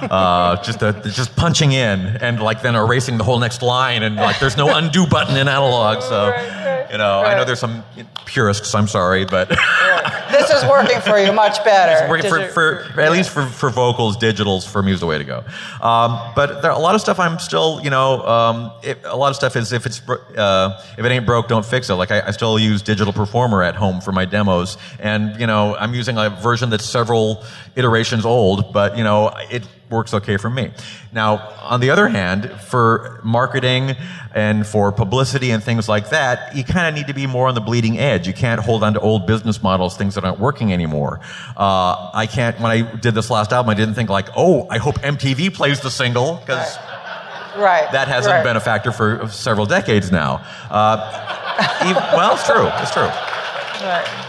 Uh, just a, just punching in and like then erasing the whole next line, and like there's no undo button in analog. So, You know, right. I know there's some purists. I'm sorry, but this is working for you much better. It's working for, for, for at least for, for vocals, digitals. For me is the way to go. Um, but there, a lot of stuff I'm still, you know, um, it, a lot of stuff is if it's uh, if it ain't broke, don't fix it. Like I, I still use Digital Performer at home for my demos, and you know, I'm using a version that's several iterations old, but you know, it works okay for me. Now, on the other hand, for marketing and for publicity and things like that, you kind of need to be more on the bleeding edge. You can't hold on to old business models, things that aren't working anymore. Uh, I can't, when I did this last album, I didn't think like, oh, I hope M T V plays the single, because right. that hasn't right. been a factor for several decades now. Uh, even, well, it's true. It's true. Right.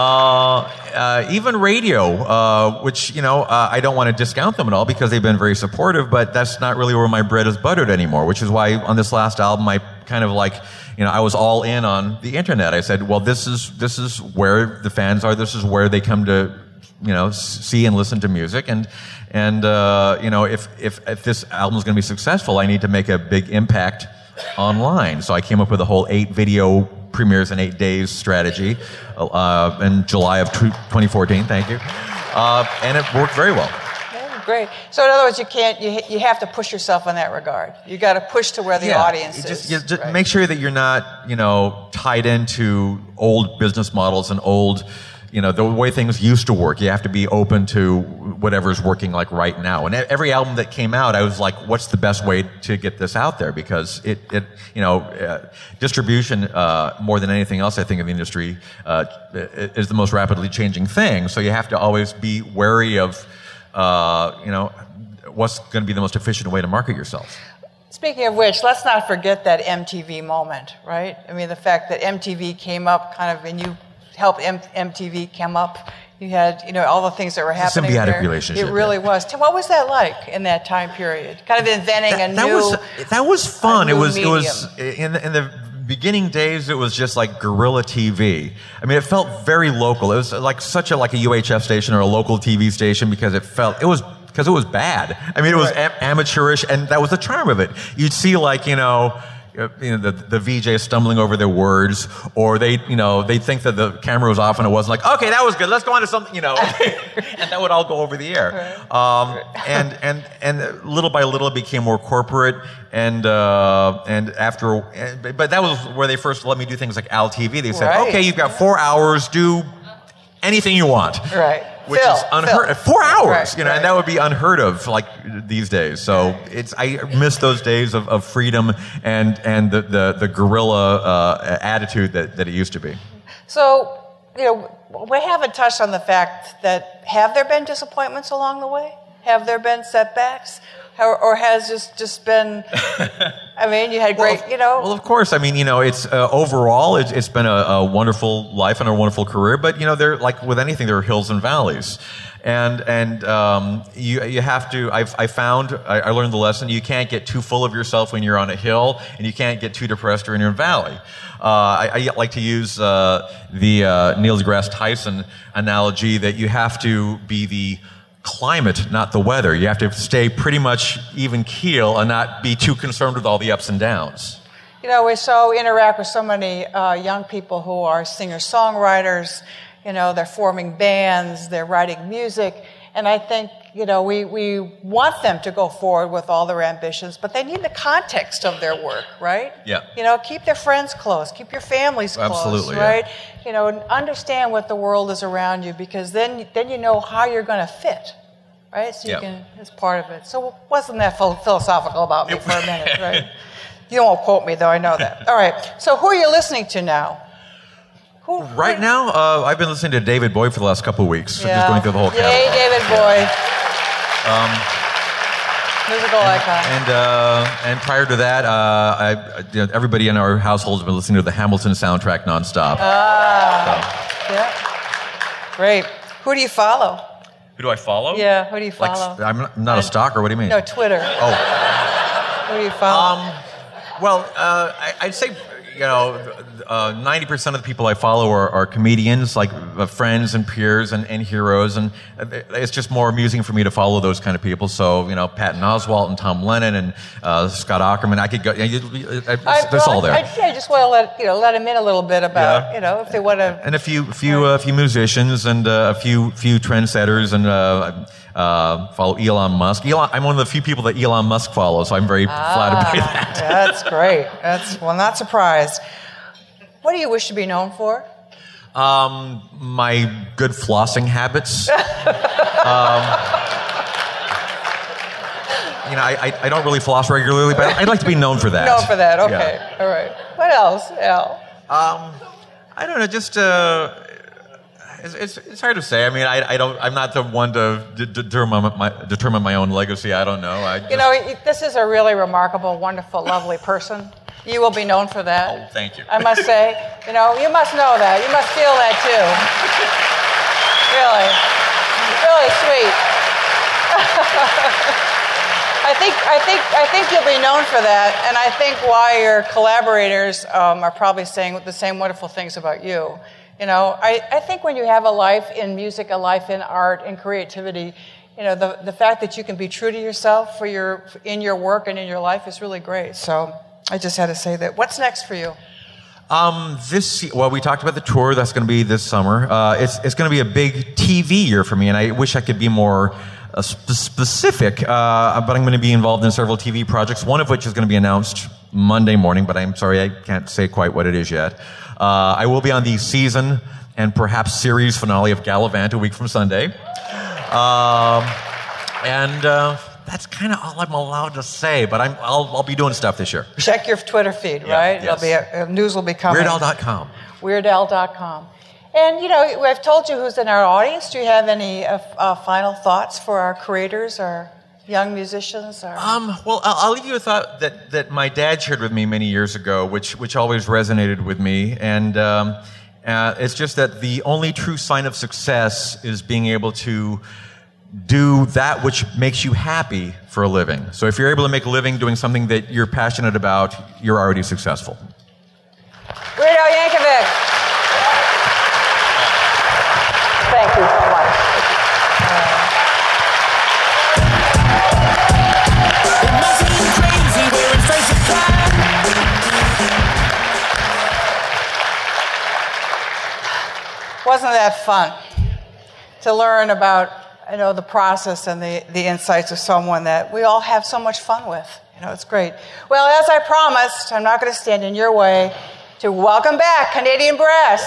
Uh, uh, even radio, uh, which, you know, uh, I don't want to discount them at all because they've been very supportive, but that's not really where my bread is buttered anymore, which is why on this last album I kind of like, you know, I was all in on the internet. I said, well, this is, this is where the fans are. This is where they come to, you know, see and listen to music. And, and, uh, you know, if, if, if this album is going to be successful, I need to make a big impact online. So I came up with a whole eight video premieres in eight days strategy uh, in July of twenty fourteen. Thank you, uh, and it worked very well. Yeah, great. So in other words, you can't. You you have to push yourself in that regard. You got to push to where the yeah, audience just, is. You just right. Make sure that you're not, you know, tied into old business models and old, you know, the way things used to work. You have to be open to whatever's working like right now. And every album that came out, I was like, what's the best way to get this out there? Because it, it you know, uh, distribution, uh, more than anything else, I think, in the industry, uh, is the most rapidly changing thing. So you have to always be wary of, uh, you know, what's going to be the most efficient way to market yourself. Speaking of which, let's not forget that M T V moment, right? I mean, the fact that M T V came up kind of, and you helped M- MTV come up. You had, you know, all the things that were happening Symbiotic there. relationship. It really yeah. was. What was that like in that time period? Kind of inventing that, a that new. Was, that was fun. It was. Medium. It was in the, in the beginning days. It was just like guerrilla T V. I mean, it felt very local. It was like such a like a U H F station or a local T V station because it felt it was. Because it was bad. I mean, it was right. am- amateurish, and that was the charm of it. You'd see, like, you know, you know, the, the V Js stumbling over their words, or they, you know, they think that the camera was off and it wasn't. Like, okay, that was good. Let's go on to something, you know, and that would all go over the air. Um, and and and little by little, it became more corporate. And uh, and after, but that was where they first let me do things like Al T V. They said, right. okay, you've got four hours, do anything you want. Right. Which Phil, is unheard of. Four hours, right, you know, right. and that would be unheard of, like, these days. So it's, I miss those days of, of freedom and, and the, the, the guerrilla uh, attitude that, that it used to be. So, you know, we haven't touched on the fact that, have there been disappointments along the way? Have there been setbacks? Or, or has this just been, I mean, you had great, well, you know. Well, of course. I mean, you know, it's uh, overall, it's, it's been a, a wonderful life and a wonderful career. But, you know, there, like with anything, there are hills and valleys. And, and, um, you, you have to, I've, I found, I, I learned the lesson, you can't get too full of yourself when you're on a hill, and you can't get too depressed when you're in a valley. Uh, I, I like to use, uh, the, uh, Neil deGrasse Tyson analogy that you have to be the climate, not the weather. You have to stay pretty much even keel and not be too concerned with all the ups and downs. You know, we so interact with so many uh, young people who are singer-songwriters. You know, they're forming bands, they're writing music, and I think, you know, we, we want them to go forward with all their ambitions, but they need the context of their work, right? Yeah. You know, keep their friends close, keep your families close, Absolutely, right? Yeah. You know, and understand what the world is around you, because then then you know how you're going to fit, right? So you Yeah. can, it's part of it. So wasn't that phil- philosophical about me for a minute, right? You won't quote me, though, I know that. All right, so who are you listening to now? Who, Right now, uh, I've been listening to David Bowie for the last couple of weeks. So Yeah. just going through the whole catalog. Yay, David Bowie. Um, Musical icon. and uh, and prior to that, uh, I, you know, everybody in our household has been listening to the Hamilton soundtrack nonstop. Ah, yeah. Great. Who do you follow? Who do I follow? Yeah, who do you Like, follow? I'm not- not a stalker. What do you mean? No, Twitter. Oh. Who do you follow? Um, well, uh, I, I'd say, you know, uh, ninety percent of the people I follow are, are comedians, like uh, friends and peers and, and heroes, and it's just more amusing for me to follow those kind of people. So, you know, Patton Oswalt and Tom Lennon and uh, Scott Aukerman, I could go, you know, it's, I, it's well, all there. I, I just want to let, you know, let them in a little bit about, Yeah. you know, if they want to. And a few, few, uh, few musicians and uh, a few, few trendsetters, and uh, uh, follow Elon Musk. Elon, I'm one of the few people that Elon Musk follows, so I'm very Ah, flattered by that. That's great. That's, well, not surprised. What do you wish to be known for? Um, my good flossing habits. um, you know, I, I, I don't really floss regularly, but I'd like to be known for that. Known for that, okay. Yeah. All right. What else, Al? Um, I don't know, just, uh, it's, it's, it's hard to say. I mean, I, I don't, I'm not the one to d- determine, my, determine my own legacy. I don't know. I just, You know, this is a really remarkable, wonderful, lovely person. You will be known for that. Oh, thank you. I must say, you know, you must know that. You must feel that too. Really, really sweet. I think, I think, I think you'll be known for that, and I think why your collaborators um, are probably saying the same wonderful things about you. You know, I, I think when you have a life in music, a life in art, in creativity, you know, the the fact that you can be true to yourself for your in your work and in your life is really great. So I just had to say that. What's next for you? Um, this well, we talked about the tour. That's going to be this summer. Uh, it's it's going to be a big T V year for me, and I wish I could be more uh, sp- specific. Uh, but I'm going to be involved in several T V projects. One of which is going to be announced Monday morning. But I'm sorry, I can't say quite what it is yet. Uh, I will be on the season and perhaps series finale of Gallivant a week from Sunday. Um, and uh, that's kind of all I'm allowed to say. But I'm I'll I'll be doing stuff this year. Check your Twitter feed, Yeah, right? yes. There'll be a, news will be coming. Weird Al dot com. Weird Al dot com. And, you know, I've told you who's in our audience. Do you have any uh, uh, final thoughts for our creators, our young musicians? Or... Um, well, I'll, I'll leave you a thought that, that my dad shared with me many years ago, which which always resonated with me. And um, uh, it's just that the only true sign of success is being able to do that which makes you happy for a living. So if you're able to make a living doing something that you're passionate about, you're already successful. Weird Al Yankovic. Thank you so much. Wasn't that fun to learn about, you know, the process and the, the insights of someone that we all have so much fun with? You know, it's great. Well, as I promised, I'm not going to stand in your way to welcome back Canadian Brass.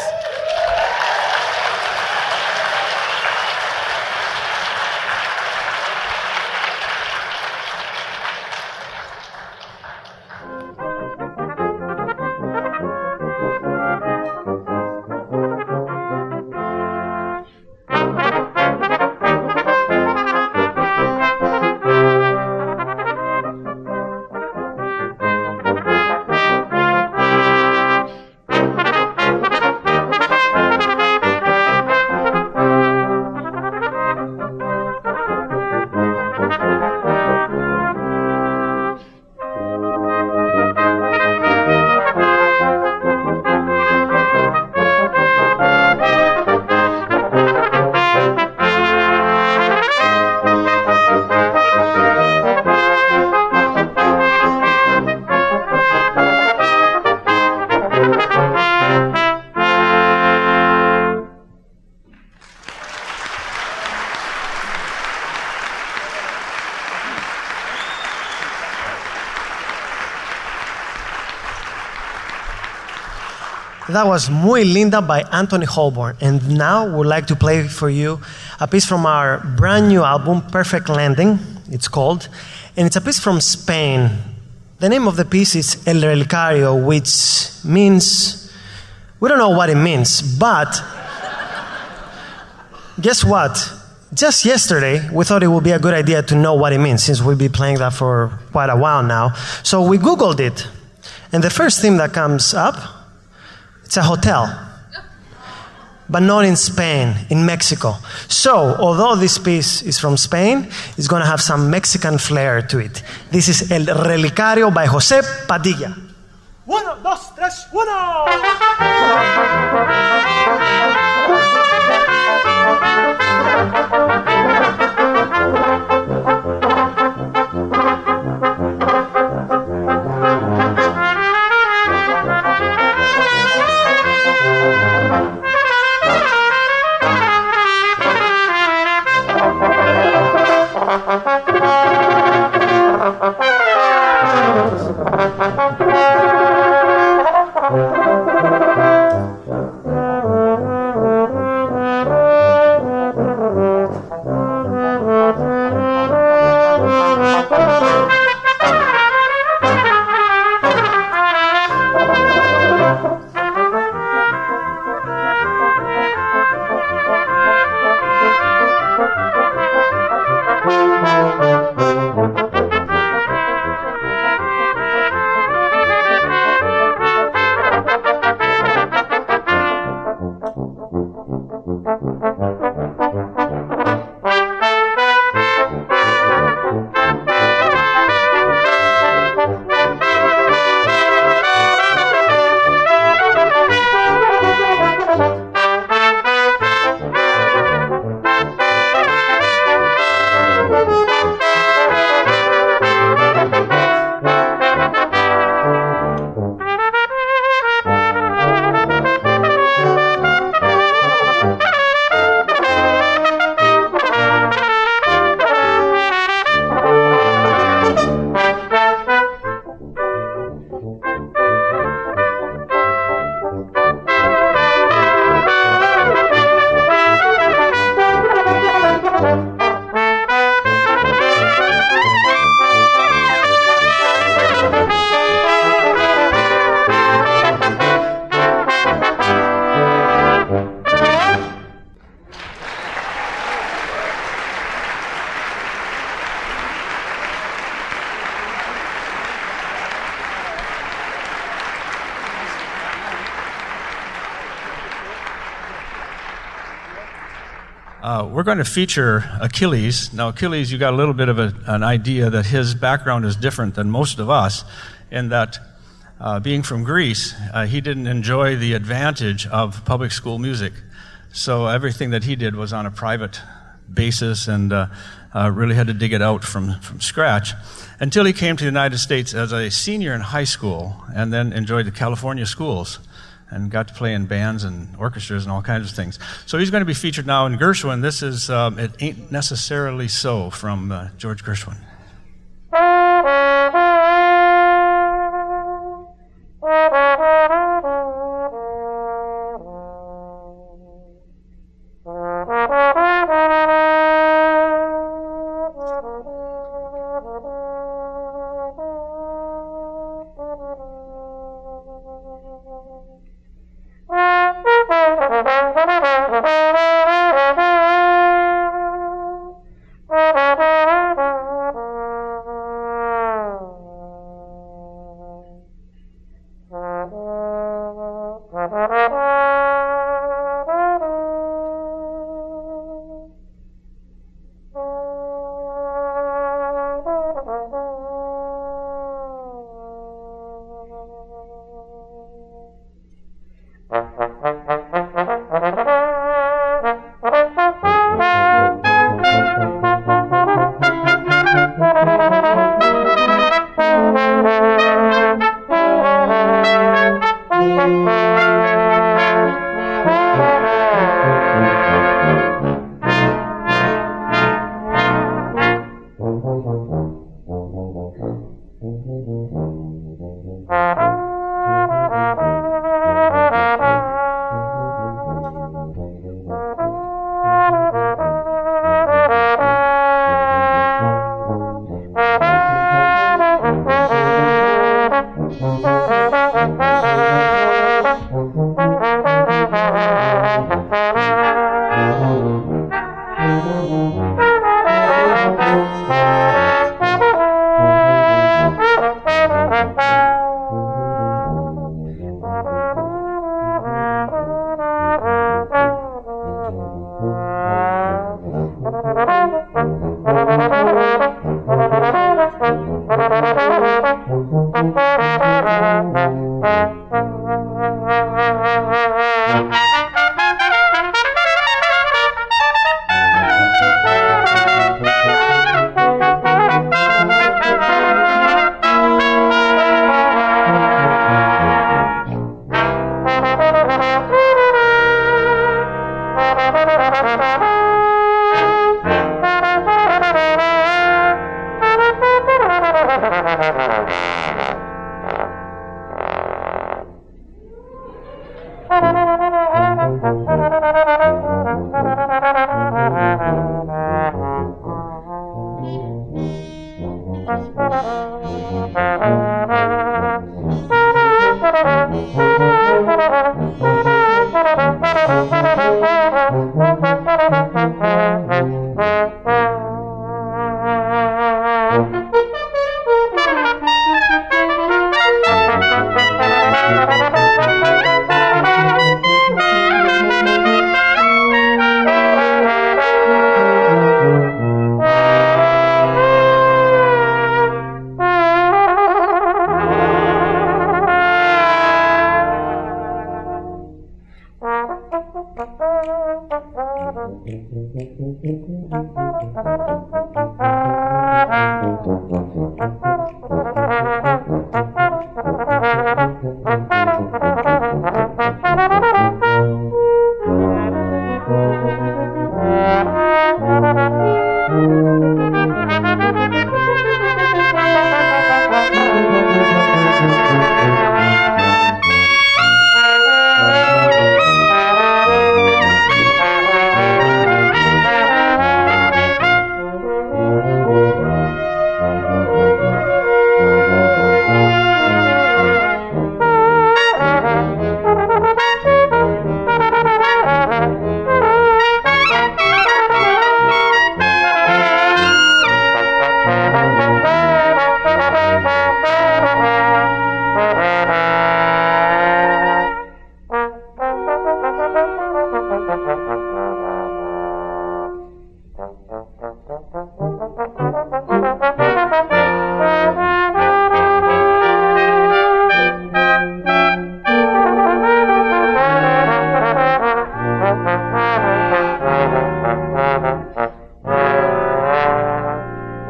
That was Muy Linda by Anthony Holborn. And now we'd like to play for you a piece from our brand new album, Perfect Landing, it's called. And it's a piece from Spain. The name of the piece is El Relicario, which means, we don't know what it means, but guess what? Just yesterday, we thought it would be a good idea to know what it means, since we've been playing that for quite a while now. So we Googled it. And the first thing that comes up, it's a hotel, but not in Spain, in Mexico. So, although this piece is from Spain, it's going to have some Mexican flair to it. This is El Relicario by José Padilla. Uno, dos, tres, uno. Uh, we're going to feature Achilles. Now, Achilles, you got a little bit of a, an idea that his background is different than most of us, in that uh, being from Greece, uh, he didn't enjoy the advantage of public school music. So everything that he did was on a private basis, and uh, uh, really had to dig it out from, from scratch, until he came to the United States as a senior in high school, and then enjoyed the California schools, and got to play in bands and orchestras and all kinds of things. So he's going to be featured now in Gershwin. This is um, It Ain't Necessarily So from uh, George Gershwin. Thank you.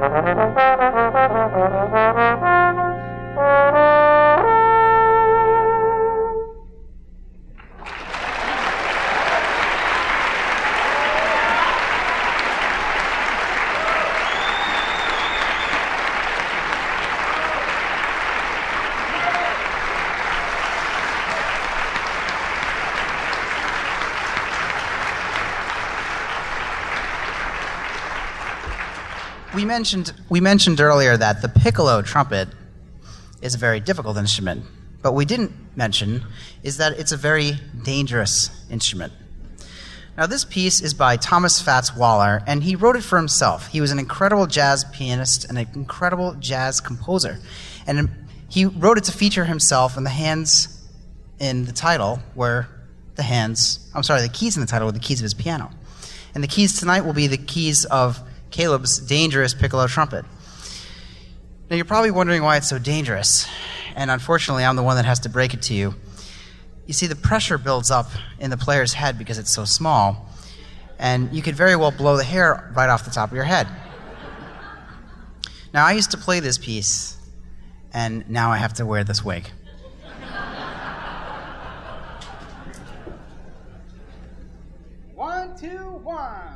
We mentioned, we mentioned earlier that the piccolo trumpet is a very difficult instrument, but we didn't mention is that it's a very dangerous instrument. Now, this piece is by Thomas Fats Waller, and he wrote it for himself. He was an incredible jazz pianist and an incredible jazz composer, and he wrote it to feature himself, and the hands in the title were the hands, I'm sorry, the keys in the title were the keys of his piano. And the keys tonight will be the keys of Caleb's dangerous piccolo trumpet. Now, you're probably wondering why it's so dangerous, and unfortunately, I'm the one that has to break it to you. You see, the pressure builds up in the player's head because it's so small, and you could very well blow the hair right off the top of your head. Now, I used to play this piece, and now I have to wear this wig. One, two, one.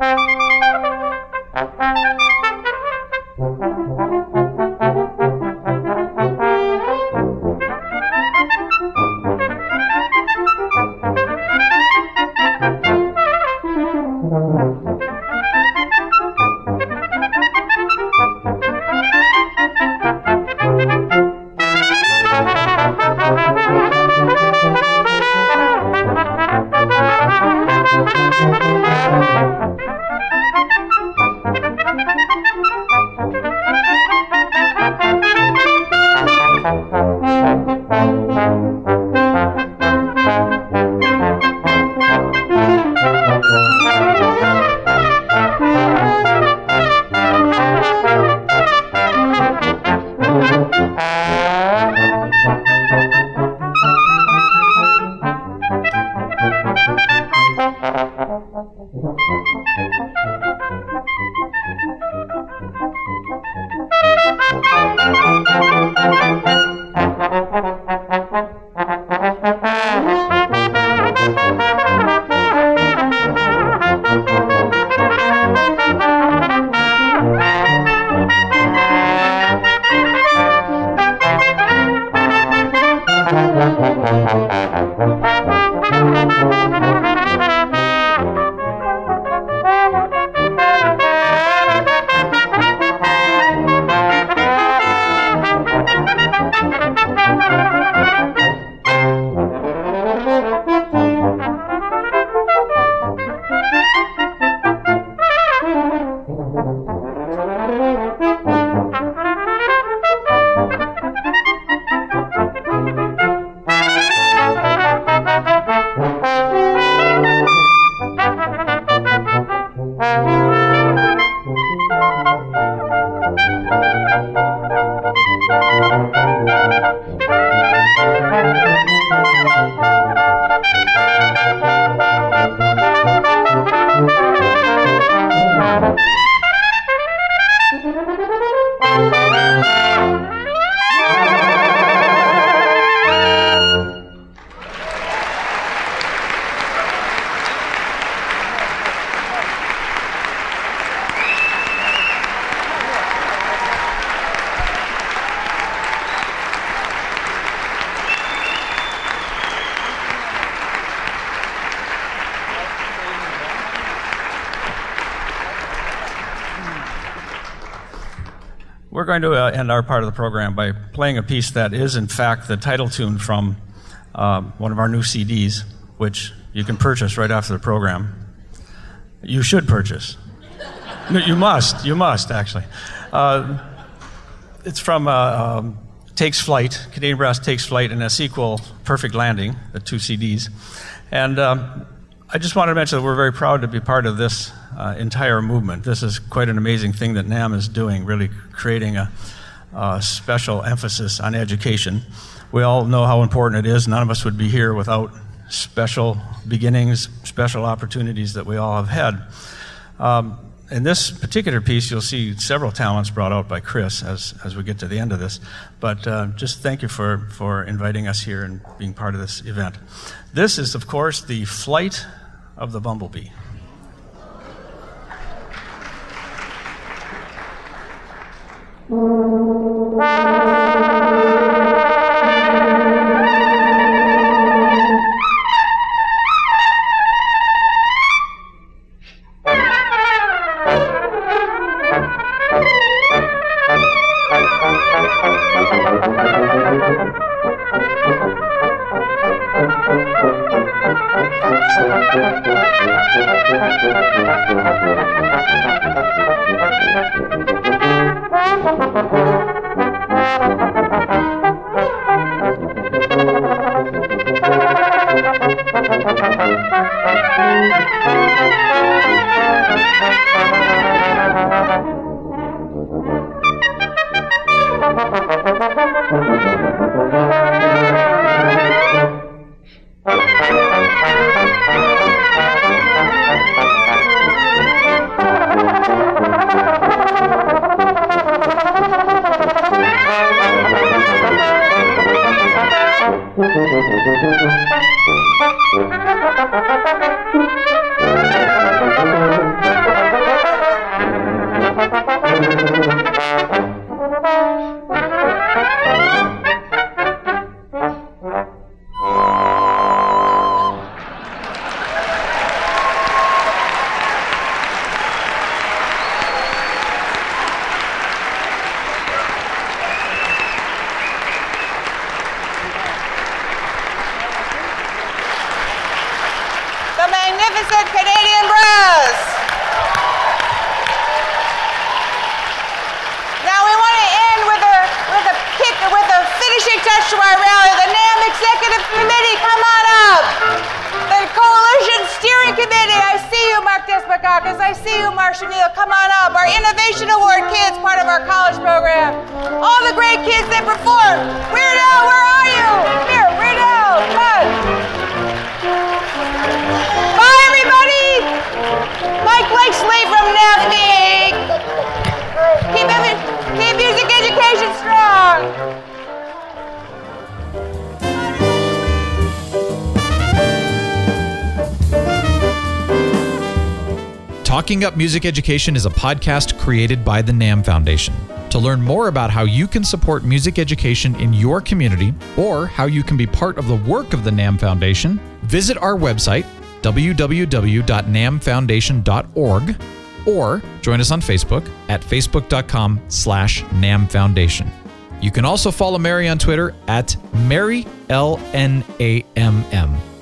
We're going to uh, end our part of the program by playing a piece that is, in fact, the title tune from um, one of our new C Ds, which you can purchase right after the program. You should purchase. No, you must. You must, actually. Uh, it's from uh, um, Takes Flight, Canadian Brass Takes Flight, and a sequel, Perfect Landing, the two C Ds. And um, I just wanted to mention that we're very proud to be part of this uh, entire movement. This is quite an amazing thing that NAMM is doing, really creating a, a special emphasis on education. We all know how important it is. None of us would be here without special beginnings, special opportunities that we all have had. Um, in this particular piece, you'll see several talents brought out by Chris as, as we get to the end of this. But uh, just thank you for, for inviting us here and being part of this event. This is, of course, the Flight of the Bumblebee. Talking Up Music Education is a podcast created by the NAMM Foundation. To learn more about how you can support music education in your community or how you can be part of the work of the NAMM Foundation, visit our website, w w w dot nam foundation dot org, or join us on Facebook at facebook dot com slash nam foundation. You can also follow Mary on Twitter at Mary L N A M M.